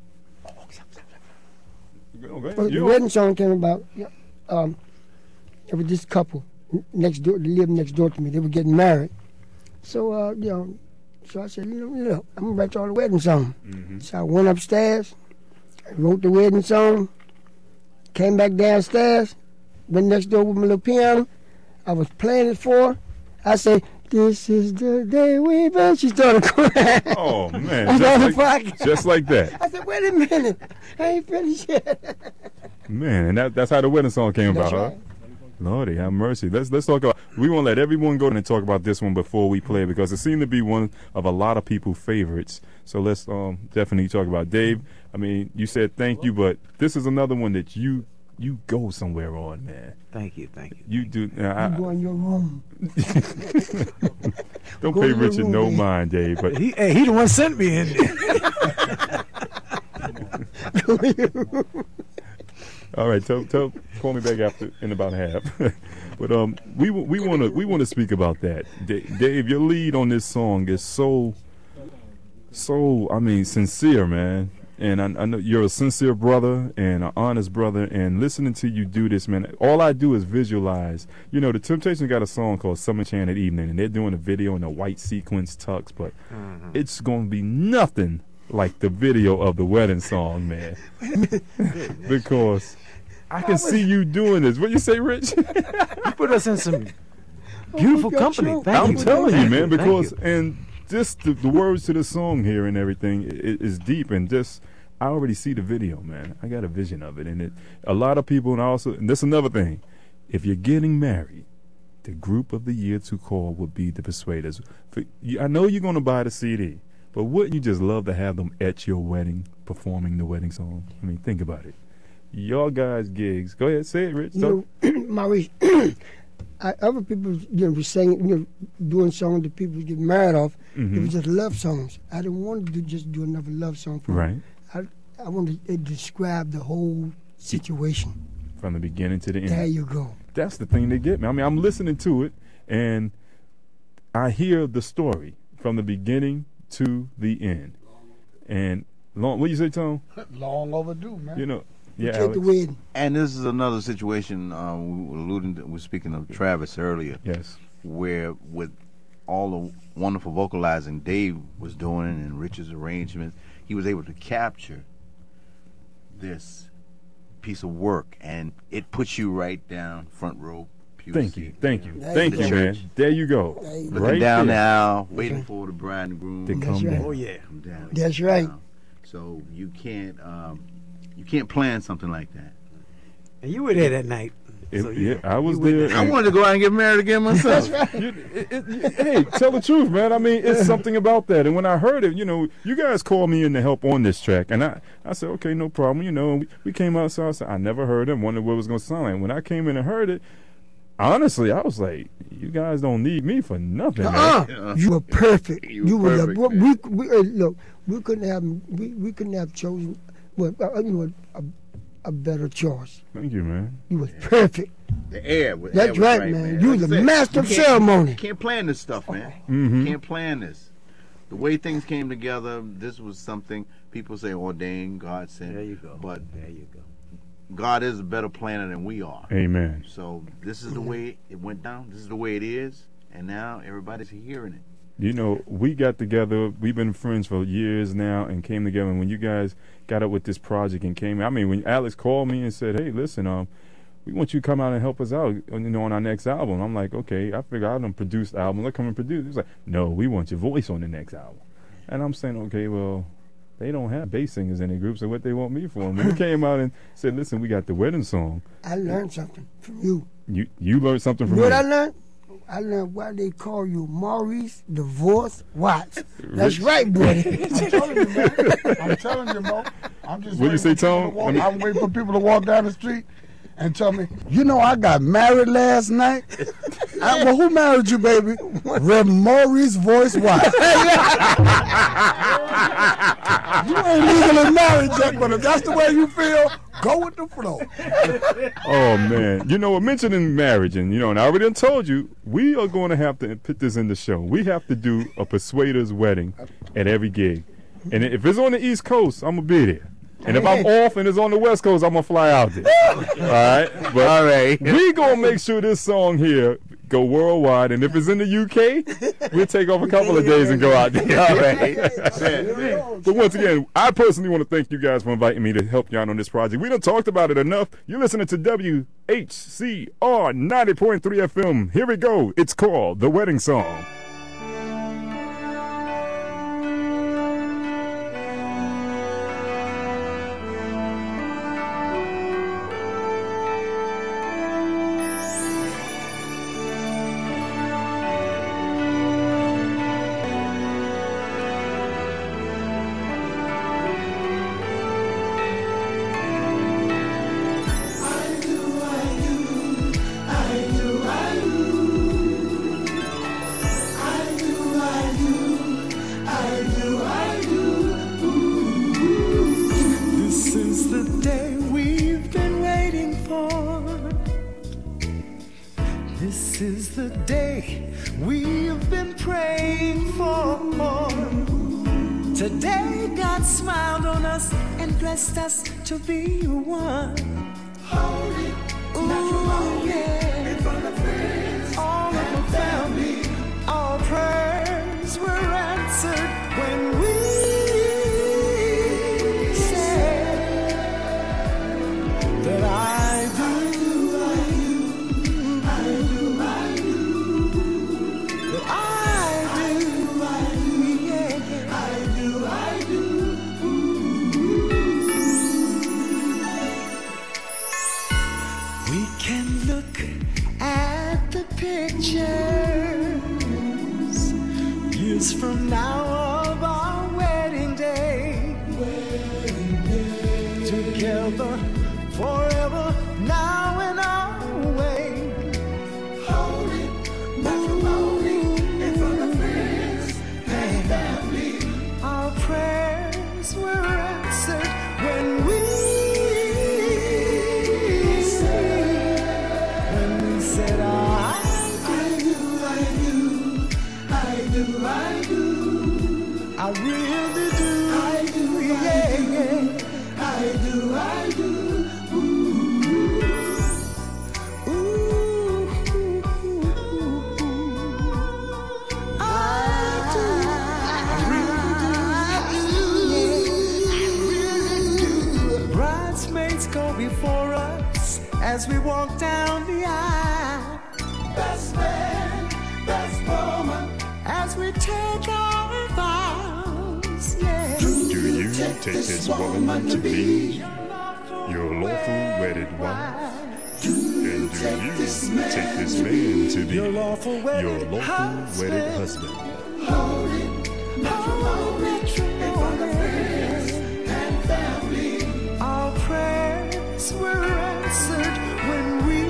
Okay.
Well, the
You-
wedding song came about. Yeah, um, it was this couple n- next door. They lived next door to me. They were getting married. So uh, you know, So I said, you know, look, I'm gonna write y'all a wedding song.
Mm-hmm.
So I went upstairs, I wrote the wedding song, came back downstairs, went next door with my little piano. I was playing it for her. I said, this is the day we met. She started crying.
Oh, man.
I
Just
started
like,
fucking.
just like that.
I said, wait a minute. I ain't finished yet.
Man, and that, that's how the wedding song came
That's
about,
right.
huh? Lordy, have mercy. Let's let's talk about. We want to let everyone go and talk about this one before we play because it seemed to be one of a lot of people's favorites. So let's um, definitely talk about Dave. I mean, you said thank you, but this is another one that you you go somewhere on, man.
Thank you, thank you.
You do. Uh, I,
You go in your room.
don't
Go
pay
in your
Richard
room,
no
man.
mind, Dave. But
He, hey, he the one sent me in there.
all right, tell, tell, call me back after in about half. But um, we we want to we want to speak about that, Da- Dave. Your lead on this song is so so I mean sincere, man. And I, I know you're a sincere brother and an honest brother. And listening to you do this, man, all I do is visualize. You know, the Temptations got a song called "Summer Enchanted Evening," and they're doing a video in a white sequins tux, but
Mm-hmm.
it's gonna be nothing like the video of the wedding song, man. Because I can see you doing this. What you say, Rich?
You put us in some beautiful
God,
company.
you.
Thank
I'm
you.
telling
Thank
you, man,
Thank
because
you.
and just the, the words to the song here and everything is, is deep, and just I already see the video, man. I got a vision of it, and it a lot of people, and also, and that's another thing. If you're getting married, the group of the year to call would be the Persuaders. For, you, I know you're going to buy the C D, but wouldn't you just love to have them at your wedding performing the wedding song? I mean, think about it. Y'all guys' gigs. Go ahead, say it, Rich.
You know, Maurice, I, other people, you know, were singing, you know, doing songs that people get married off.
Mhm.
It was just love songs. I didn't want to do, just do another love song. For
Right.
I, I wanted to describe the whole situation.
From the beginning to the end.
There you go.
That's the thing they get me. I mean, I'm listening to it, and I hear the story from the beginning to the end. And long, what you say, Tom?
Long overdue, man.
You know, yeah.
Take the
Alex.
wedding.
And this is another situation uh, we were alluding to, we were speaking of Travis earlier.
Yes.
Where with all the wonderful vocalizing Dave was doing and Rich's arrangements, he was able to capture this piece of work, and it puts you right down front row. pew
Thank
seat,
you, thank you,
There
thank
you
you,
go.
man. There you go.
There you go.
Looking
Right
down
there.
the aisle, waiting for the bride and groom
To
That's
come
right.
down.
Oh, yeah.
come down.
That's
get
right.
down. So you can't um, you can't plan something like that.
And you were there that night.
It-
So, you
yeah,
know,
I was
you were
there.
I
and-
wanted to go out and get married again myself.
You- it- it- it- hey, tell the truth, man. I mean, it's something about that. And when I heard it, you know, you guys called me in to help on this track, and I, I said, okay, no problem. You know, we, we came outside. I said, I never heard it. Wondered what it was going to sound like. When I came in and heard it, honestly, I was like, you guys don't need me for nothing, man.
Uh-uh. You were perfect.
You
You,
were
were
perfect,
the,
man.
we, we, uh, look. We couldn't have we, we couldn't have chosen well, uh, you know, a, a better choice.
Thank you, man.
You was perfect.
The air was,
That's
air was
right,
right,
man.
man.
You
Like
was
I
the
said,
master
you
of
can't-
ceremony.
You can't plan this stuff, man.
Mhm.
You can't plan this. The way things came together, this was something people say ordained, God sent.
There you go.
But
There you go.
God is a better planner than we are.
Amen.
So this is the way it went down. This is the way it is, and now everybody's hearing it.
You know, we got together. We've been friends for years now, and came together. And when you guys got up with this project and came, I mean, when Alex called me and said, "Hey, listen, um, we want you to come out and help us out, you know, on our next album," I'm like, "Okay." I figured I done produced the album. Let's come and produce. He's like, "No, we want your voice on the next album." And I'm saying, "Okay, well, they don't have bass singers in their group, so what they want me for?" And when you came out and said, "Listen, we got the wedding song,"
I learned something from you.
you you learned something
You
from
know
me.
what I learned? I learned why they call you Maurice Divorce Watts. That's
Rich.
right, buddy.
I'm telling you, man. I'm telling you, Mo. I'm just
What you
waiting
say,
for people
Tom?
to walk-
I mean-
I'm waiting for people to walk down the street and tell me, you know, I got married last night. I, well, who married you, baby? Reverend Maurice Voice Watts. You ain't legally married yet, but if that's the way you feel, go with the flow.
Oh man, you know what? Mentioning marriage, and you know, and I already done told you, we are going to have to put this in the show. We have to do a persuader's wedding at every gig, and if it's on the East Coast, I'm gonna be there. And if I'm off and it's on the West Coast, I'm gonna fly out there. All right, but
All right.
we gonna make sure this song here go worldwide, and if it's in the U K, we'll take off a couple of days and go out there. All right. But once again, I personally want to thank you guys for inviting me to help you out on this project. We done talked about it enough. You're listening to W H C R ninety point three F M. Here we go. It's called The Wedding Song.
Us to be one. Holy, ooh, yeah. In front of friends, all of my family, our prayers were answered when we said that I do, I do, I do, I do, that I do, I do, yeah, I do, I do. Pictures years from now of our wedding day, wedding day. Together forever now and always. Holy matrimony in front of friends and family. Our prayers were answered when we said, when we said our I do, I really do, I do, yeah, yeah, I do, I do, ooh, ooh, I do, I really do, I really do. Bridesmaids go before us as we walk down the aisle. Best man, best woman. As we take our vows, yeah.
Do you take this woman to be your lawful wedded wife? And do you take this man to be your lawful wedded husband?
Holy matrimony in front of friends and family. Our prayers were answered when we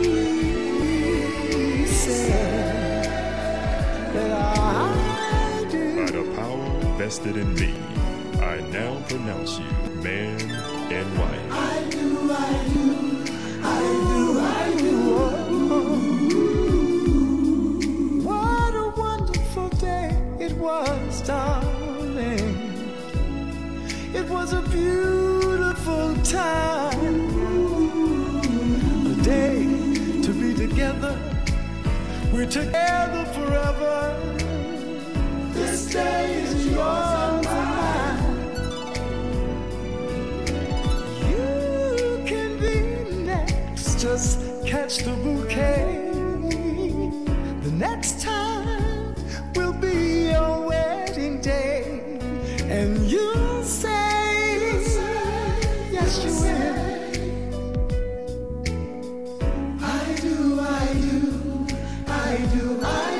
said that I do.
By the power vested in me, I now pronounce you man and wife.
I do, I do, I do, I do. Oh, what a wonderful day it was, darling. It was a beautiful time, a day to be together. We're together forever. This day is yours and mine. You can be next. Just catch the bouquet. The next time will be your wedding day, and you'll say, yes, you will. I do, I do, I do, I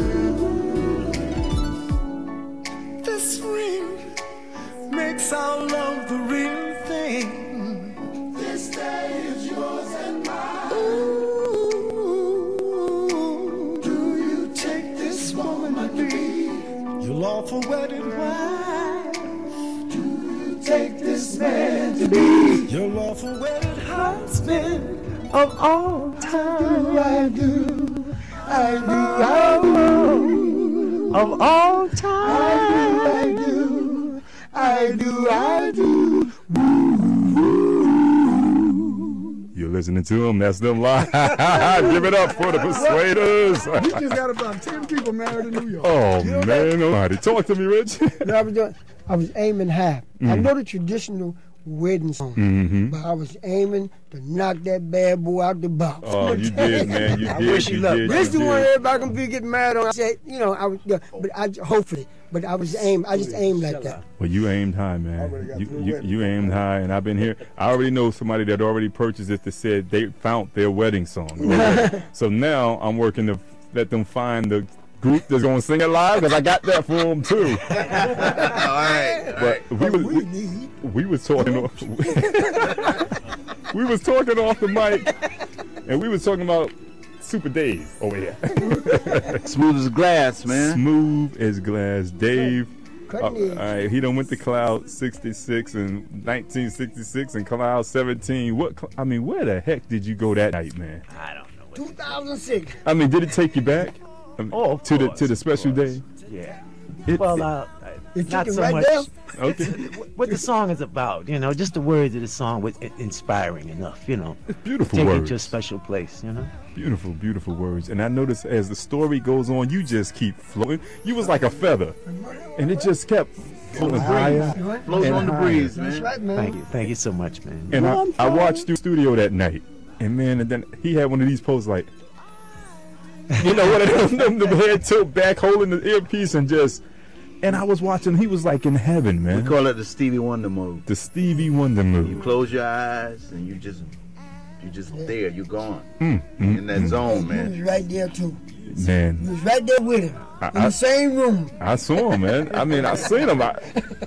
do. This ring makes our love the real thing. This day is yours and mine. Ooh, do you take this woman to be your lawful wedded wife? Do you take this man to be your lawful wedded husband of all time? I do, I do, I do, of all time. I do, I do, I do, I do.
You're listening to them. That's them live. Give it up for the Persuaders.
We just got about ten people married in New York.
Oh, man. Almighty. Talk to me, Rich.
No, I was doing, I was aiming high. I
Mhm.
know the traditional wedding song,
Mhm.
but I was aiming to knock that bad boy out the box.
Oh, you did, man. You
I
did.
wish
You
luck.
did.
This
You
the one
did.
everybody can be getting mad on. I said, you know, I was, yeah, but I hopefully, but I was aim. I just aimed like that.
Well, you aimed high, man. You, you, you aimed high, and I've been here. I already know somebody that already purchased it that said they found their wedding song. So now I'm working to let them find the group that's going to sing it live, because I got that for them, too.
All right.
But we was, we, we was talking off, we was talking off the mic, and we was talking about Super Dave over here.
Smooth as glass, man.
Smooth as glass. Dave. Uh, all
Cutting edge.
right, he done went to Cloud sixty-six and nineteen sixty-six and Cloud seventeen. What? cl- I mean, where the heck did you go that night, man?
I don't know.
two thousand six.
I mean, did it take you back? I mean,
Oh, of
to the
course,
to the
of
special
course.
day.
Yeah.
It-
well, uh,
It
not
took it
so
right
much.
there.
Okay.
What the song is about, you know, just the words of the song was i- inspiring enough, you know.
It's beautiful
Take you
words.
to a special place, you know.
Beautiful, beautiful words. And I noticed as the story goes on, you just keep floating. You was like a feather, and it just kept floating higher.
Floats
and
on the
higher.
breeze,
That's
man.
right, man.
Thank you, thank you so much, man.
And
No,
I,
I'm
I
fine.
watched the studio that night, and man, and then he had one of these posts like, you know, one of them, them, them head tilt back, holding the earpiece, and just. And I was watching. He was like in heaven,
We
man.
call it the Stevie Wonder mode.
The Stevie Wonder move.
You close your eyes and you just, you just there. You're gone
Mm, mm,
in that
mm.
zone,
You
man.
was right there too. You
Man,
was right there with him
I-
in
I-
the same room.
I saw him, man. I mean, I seen him. I,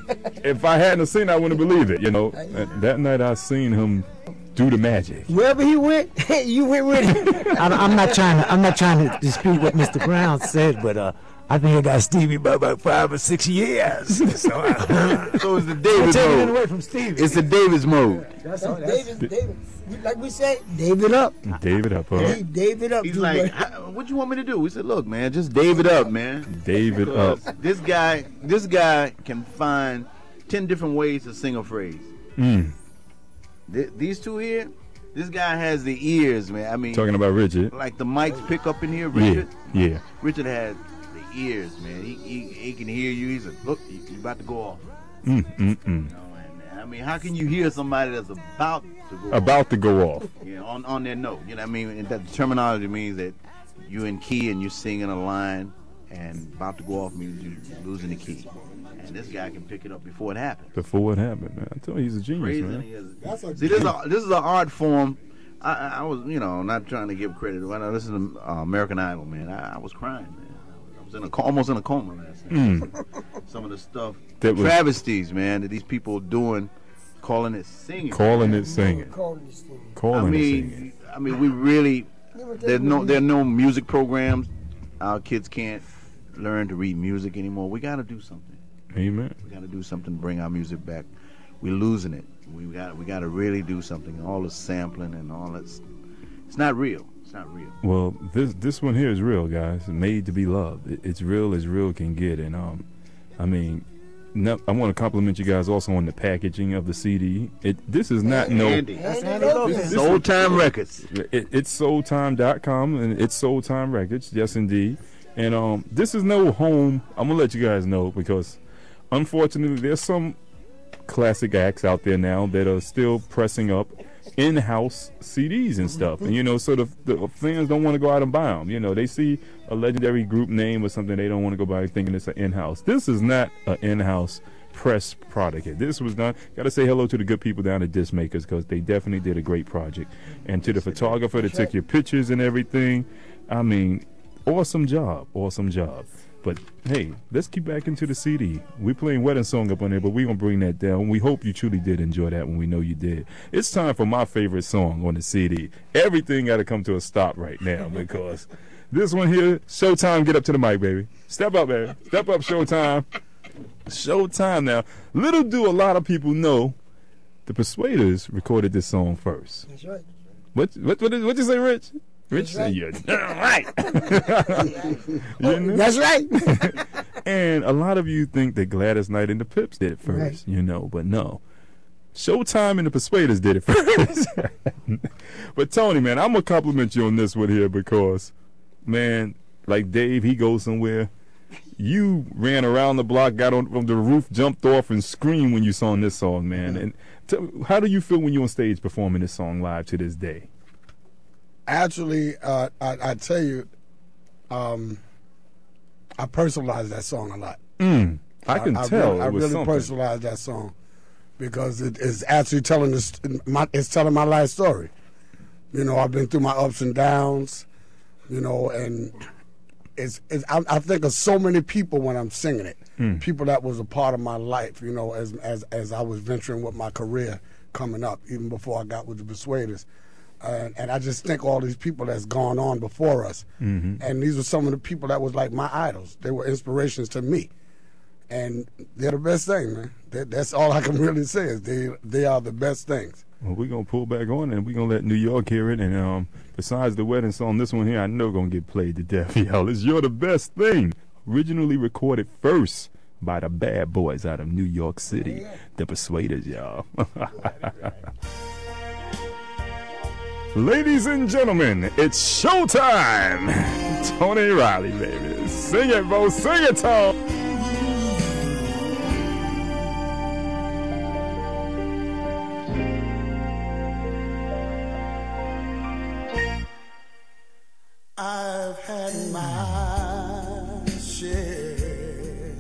if I hadn't seen, I wouldn't believe it. You know, And that night I seen him do the magic.
Wherever he went, you went with him.
I'm, I'm not trying to. I'm not trying to dispute what Mister Brown said, but uh, I think I got Stevie by about five or six years. So I,
So it's the
I'm
David
taking it
mode.
away from Stevie.
It's the Davis mode.
That's all. David, David, like we say, David up.
David up, huh?
Hey, David up.
He's
too,
like,
boy.
"How- what you want me to do? We said, look, man, just David up, man.
David up.
Because this guy, this guy can find ten different ways to sing a phrase.
Mm.
Th- these two here, this guy has the ears, man. I mean,
Talking about Richard.
like the mics pick up in here,
Yeah,
Richard.
yeah.
Richard has the ears, man. He, he, he can hear you. He's like, look, you, you about to go off.
Mm, mm, mm.
You know, and, I mean, how can you hear somebody that's about to go
About to go off.
off? You know, on, on their note. You know what I mean? And that terminology means that you're in key and you're singing a line, and about to go off means you're losing the key. And this guy can pick it up before it happens.
Before it happened, man. I tell you, he's a genius,
Crazy.
man.
He is-
That's a
See, this is a, this is an art form. I, I I was, you know, not trying to give credit. When I listened to uh, American Idol, man, I, I was crying, man. I was in a co- almost in a coma last night.
Mm.
Some of the stuff,
That was-
travesties, man, that these people doing, calling it singing.
Calling it singing.
Calling this thing.
I
Calling it
mean,
singing.
I mean, we really.
Never take
There's no,
me-
there are no music programs. Our kids can't learn to read music anymore. We got to do something.
Amen.
We got to do something to bring our music back. We're losing it. We got we got to really do something. All the sampling and all that. It's not real. It's not real.
Well, this this one here is real, guys. It's made to be loved. It, it's real as real can get. And um, I mean, no, I want to compliment you guys also on the packaging of the C D. It this is not no.
Andy.
That's
Andy
Andy
Logan.
Logan.
This-
Old Time Records.
It, it's soul time dot com and it's Soul Time Records. Yes, indeed. And um, this is no home. I'm gonna let you guys know because, unfortunately, there's some classic acts out there now that are still pressing up in-house C Ds and stuff. And you know, so the, the fans don't want to go out and buy them. You know, they see a legendary group name or something, they don't want to go buy, thinking it's an in-house. This is not an in-house press product. This was done. Got to say hello to the good people down at Disc Makers because they definitely did a great project. And to the photographer that took your pictures and everything, I mean, awesome job, awesome job. But hey, let's keep back into the C D. We're playing Wedding Song up on there, but we're going to bring that down. We hope you truly did enjoy that when we know you did. It's time for my favorite song on the C D. Everything got to come to a stop right now because this one here, Showtime, get up to the mic, baby. Step up, baby. Step up, Showtime. Showtime now. Little do a lot of people know the Persuaders recorded this song first.
That's right.
What what what did what you say, Rich? Rich said,
right.
"You're damn right." You know?
That's right.
And a lot of you think that Gladys Knight and the Pips did it first,
Right.
you know, but no. Showtime and the Persuaders did it first. But Tony, man, I'm gonna compliment you on this one here because, man, like Dave, he goes somewhere. You ran around the block, got on from the roof, jumped off, and screamed when you sang this song, man. And tell, how do you feel when you're on stage performing this song live to this day?
Actually, uh, I, I tell you, um, I personalize that song a lot.
Mm, I can
I,
tell.
I really, I
it was
really
something.
personalize that song because it is actually telling this. My, it's telling my life story. You know, I've been through my ups and downs. You know, and it's. it's I, I think of so many people when I'm singing it.
Mm.
People that was a part of my life. You know, as as as I was venturing with my career coming up, even before I got with the Persuaders. Uh, and I just think all these people that's gone on before us,
mm-hmm.
and these were some of the people that was like my idols. They were inspirations to me, and they're the best thing, man. That, that's all I can really say is they they are the best things.
Well, we're gonna pull back on and we're gonna let New York hear it. And um, besides the wedding song, this one here I know gonna get played to death, y'all. It's You're the Best Thing, originally recorded first by the Bad Boys out of New York City, the Persuaders, y'all. Ladies and gentlemen, it's showtime. Tony Riley, baby. Sing it, Bo. Sing it, Tom.
I've had my share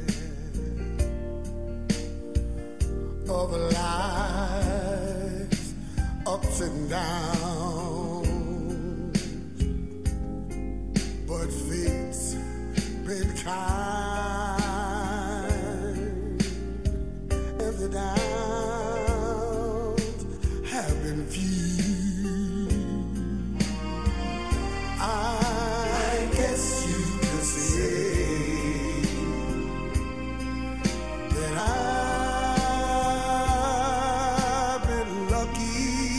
of life's ups and downs, but fate's been kind, and the downs have been few. I guess you could say that I've been lucky,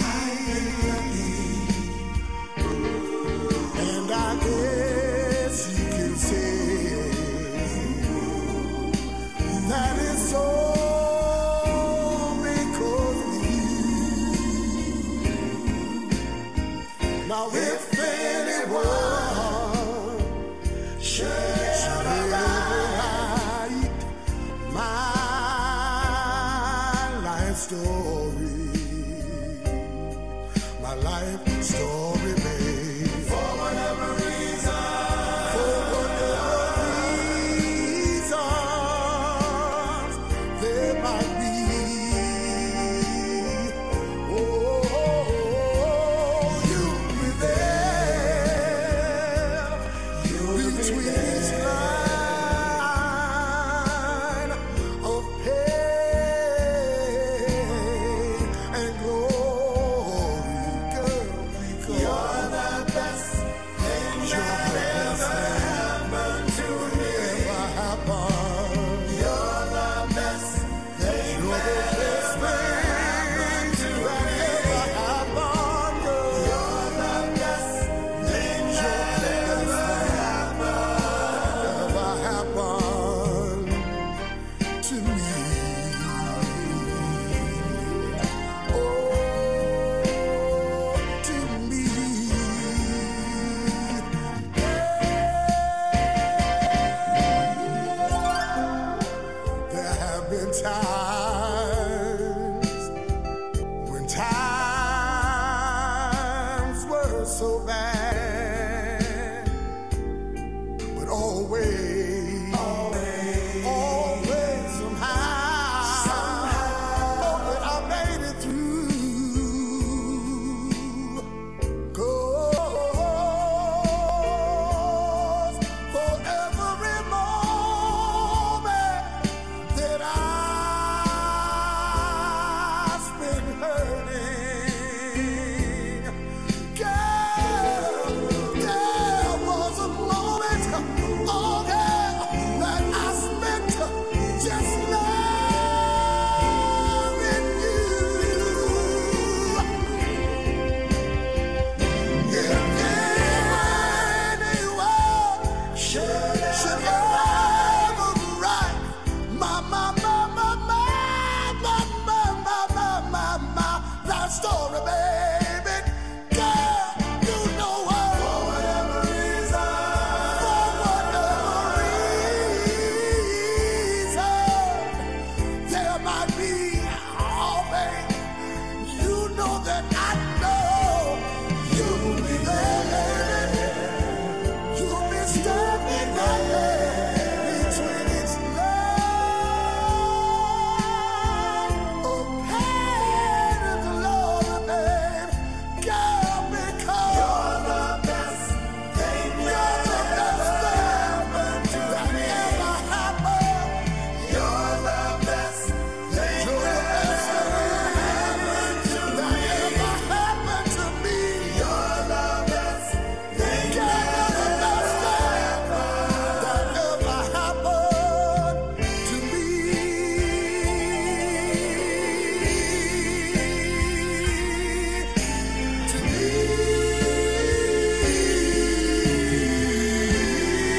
and I guess you can say that it's all because of you. Now if should write my life story, my life story, babe. For whatever reason, for whatever reasons there might be, oh, you'll be there. Between this line of pain and glory, girl, you're the best thing that ever happened to me. Ever happened. You're the best thing that ever happened to me. Ever happened, girl. You're the best thing that ever happened to me. Oh, to me. There have been times when times were so bad, but always, always, always somehow, somehow, oh, I made it through. 'Cause for every moment that I spent hurting, girl, there was a moment, oh yeah,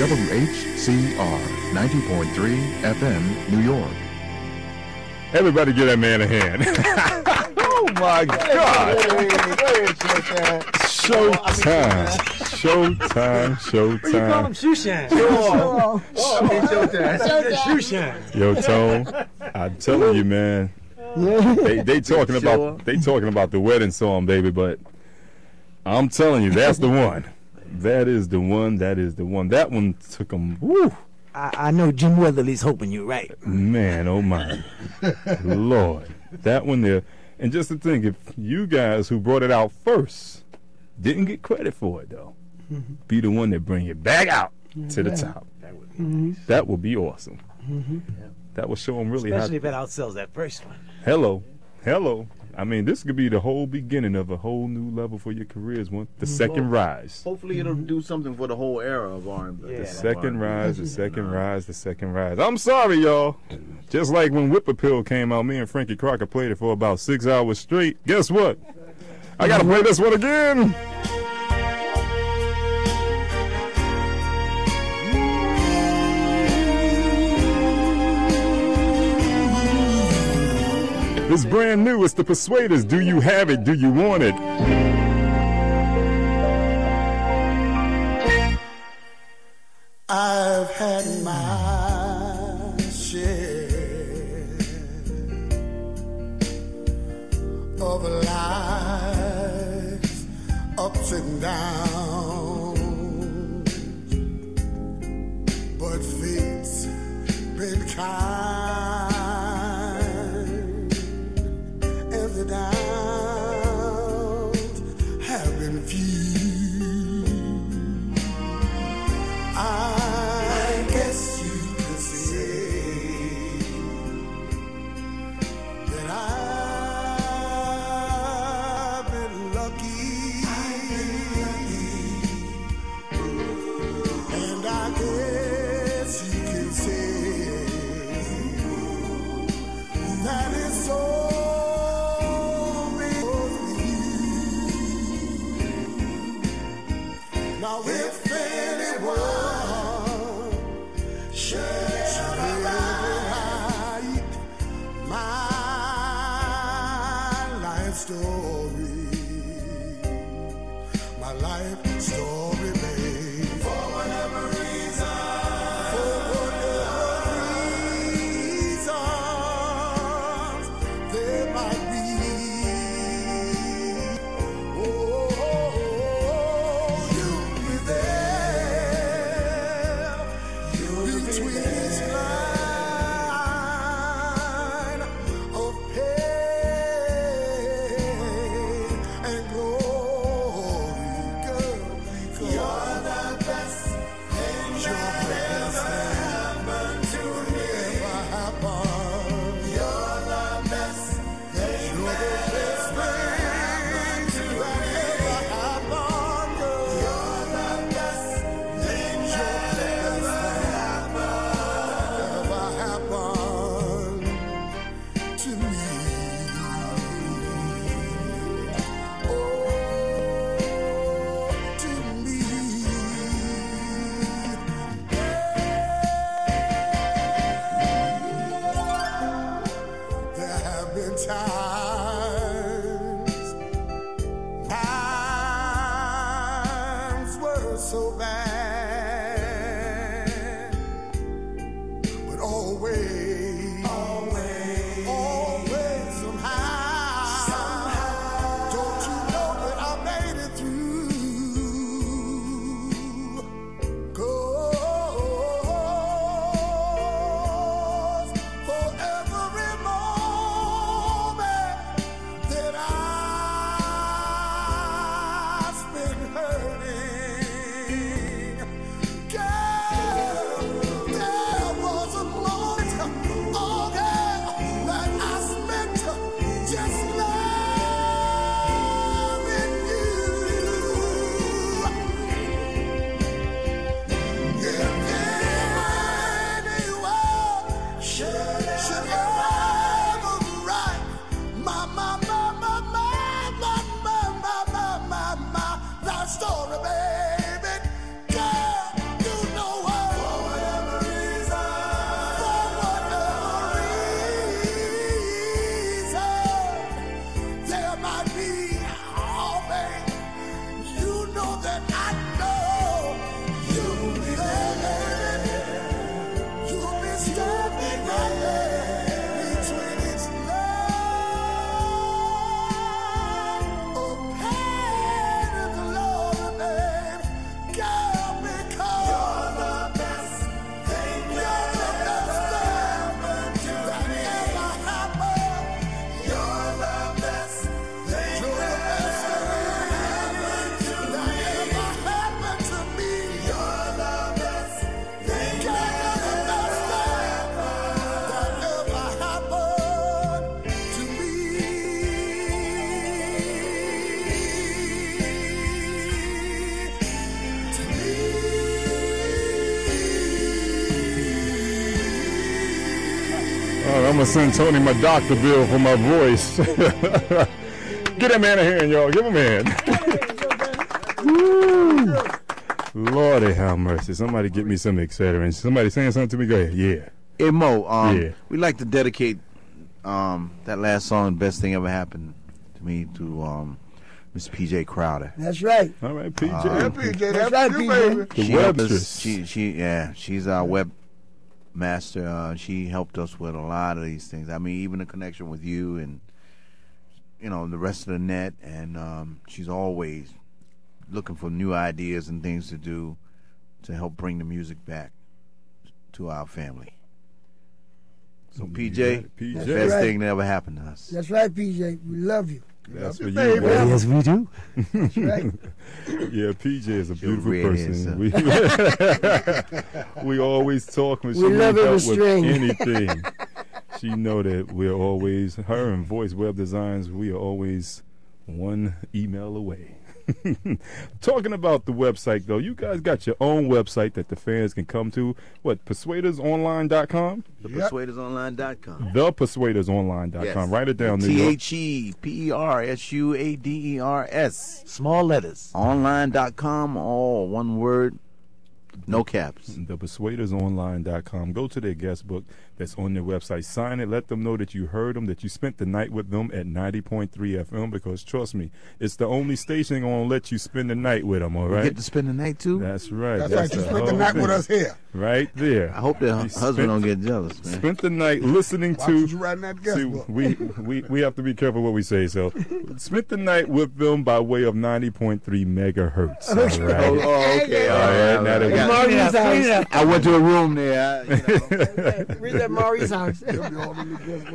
W H C R ninety point three F M, New York.
Everybody give that man a hand. Oh, my God. Showtime. Showtime. Showtime.
What you call him? Shoeshine.
Sure.
Showtime. Shoeshine.
Yo, Tone, I'm telling you, man. They they talking about they talking about the wedding song, baby, but I'm telling you, that's the one. That is the one. That is the one. That one took them. Woo.
I, I know Jim Weatherly's hoping you're right.
Man, oh my Lord, that one there. And just to think, if you guys who brought it out first didn't get credit for it, though, mm-hmm. be the one that bring it back out mm-hmm. to the top. That would be, mm-hmm. that would be awesome. Mm-hmm. Yeah. That would show them really how.
Especially if it outsells that first one.
Hello, hello. I mean, this could be the whole beginning of a whole new level for your careers. One, the second
well,
rise.
Hopefully, it'll do something for the whole era of R and B.
Yeah, the second rise, the second rise, the second rise. I'm sorry, y'all. Just like when Whip Appeal came out, me and Frankie Crocker played it for about six hours straight. Guess what? I gotta play this one again. It's brand new. It's the Persuaders. Do you have it? Do you want it?
I've had my share of life's ups and downs, but fate's been kind. The downs have been few. I guess you could say that I've been lucky, and I guess you can say
I'm gonna send Tony my doctor bill for my voice. Get that man a hand, y'all. Give him a hand. Lordy have mercy. Somebody get me some Excedrin. Somebody saying something to me? Go ahead. Yeah.
Hey, Mo, um,
Yeah.
we'd like to dedicate um, that last song, Best Thing Ever Happened to Me, to um, Miss P J Crowder.
That's right.
All right, P J.
Um,
Yeah, P J,
That's
that's
right,
you,
P J.
baby.
The
She helped
webstress.
us. She, she, yeah, she's our web master. Uh, she helped us with a lot of these things. I mean, even the connection with you and you know the rest of the net. And um, she's always looking for new ideas and things to do to help bring the music back to our family. So P J,
P J.
the best
right.
thing that ever happened to us.
That's right, P J. We love you.
That's for you,
baby.
baby.
Yes, we do.
That's right.
Yeah, P J is a
Your
beautiful
redhead
person.
son.
We, we always talk when she
We
needs
love it
help
with
with
string.
anything. She know that we're always, her and Voice Web Designs, we are always one email away. Talking about the website, though, you guys got your own website that the fans can come to. What, persuaders online dot com?
The
Yep.
persuaders online dot com.
the persuaders online dot com.
Yes.
Write it down, New
T
York.
H E P E R S U A D E R S.
Small letters.
Online dot com, all one word, no caps.
the persuaders online dot com. Go to their guest book that's on their website. Sign it. Let them know that you heard them, that you spent the night with them at ninety point three F M, because trust me, it's the only station going to let you spend the night with them, all
You
right?
get to spend the night too?
That's right.
That's right. You spent the
whole
night with
thing.
us here.
Right there.
I hope the
You
hu-
spent-
husband don't get jealous, man.
Spent the night listening
Why
to.
would you writing that guest
See,
book?
we, we, we have to be careful what we say. So, spent the night with them by way of ninety point three megahertz. All right.
Oh, oh, okay.
All right, now that we got-
Maurice house.
I went to a room there. I, you know.
Read that Maurice house.
They'll be all in the guest book.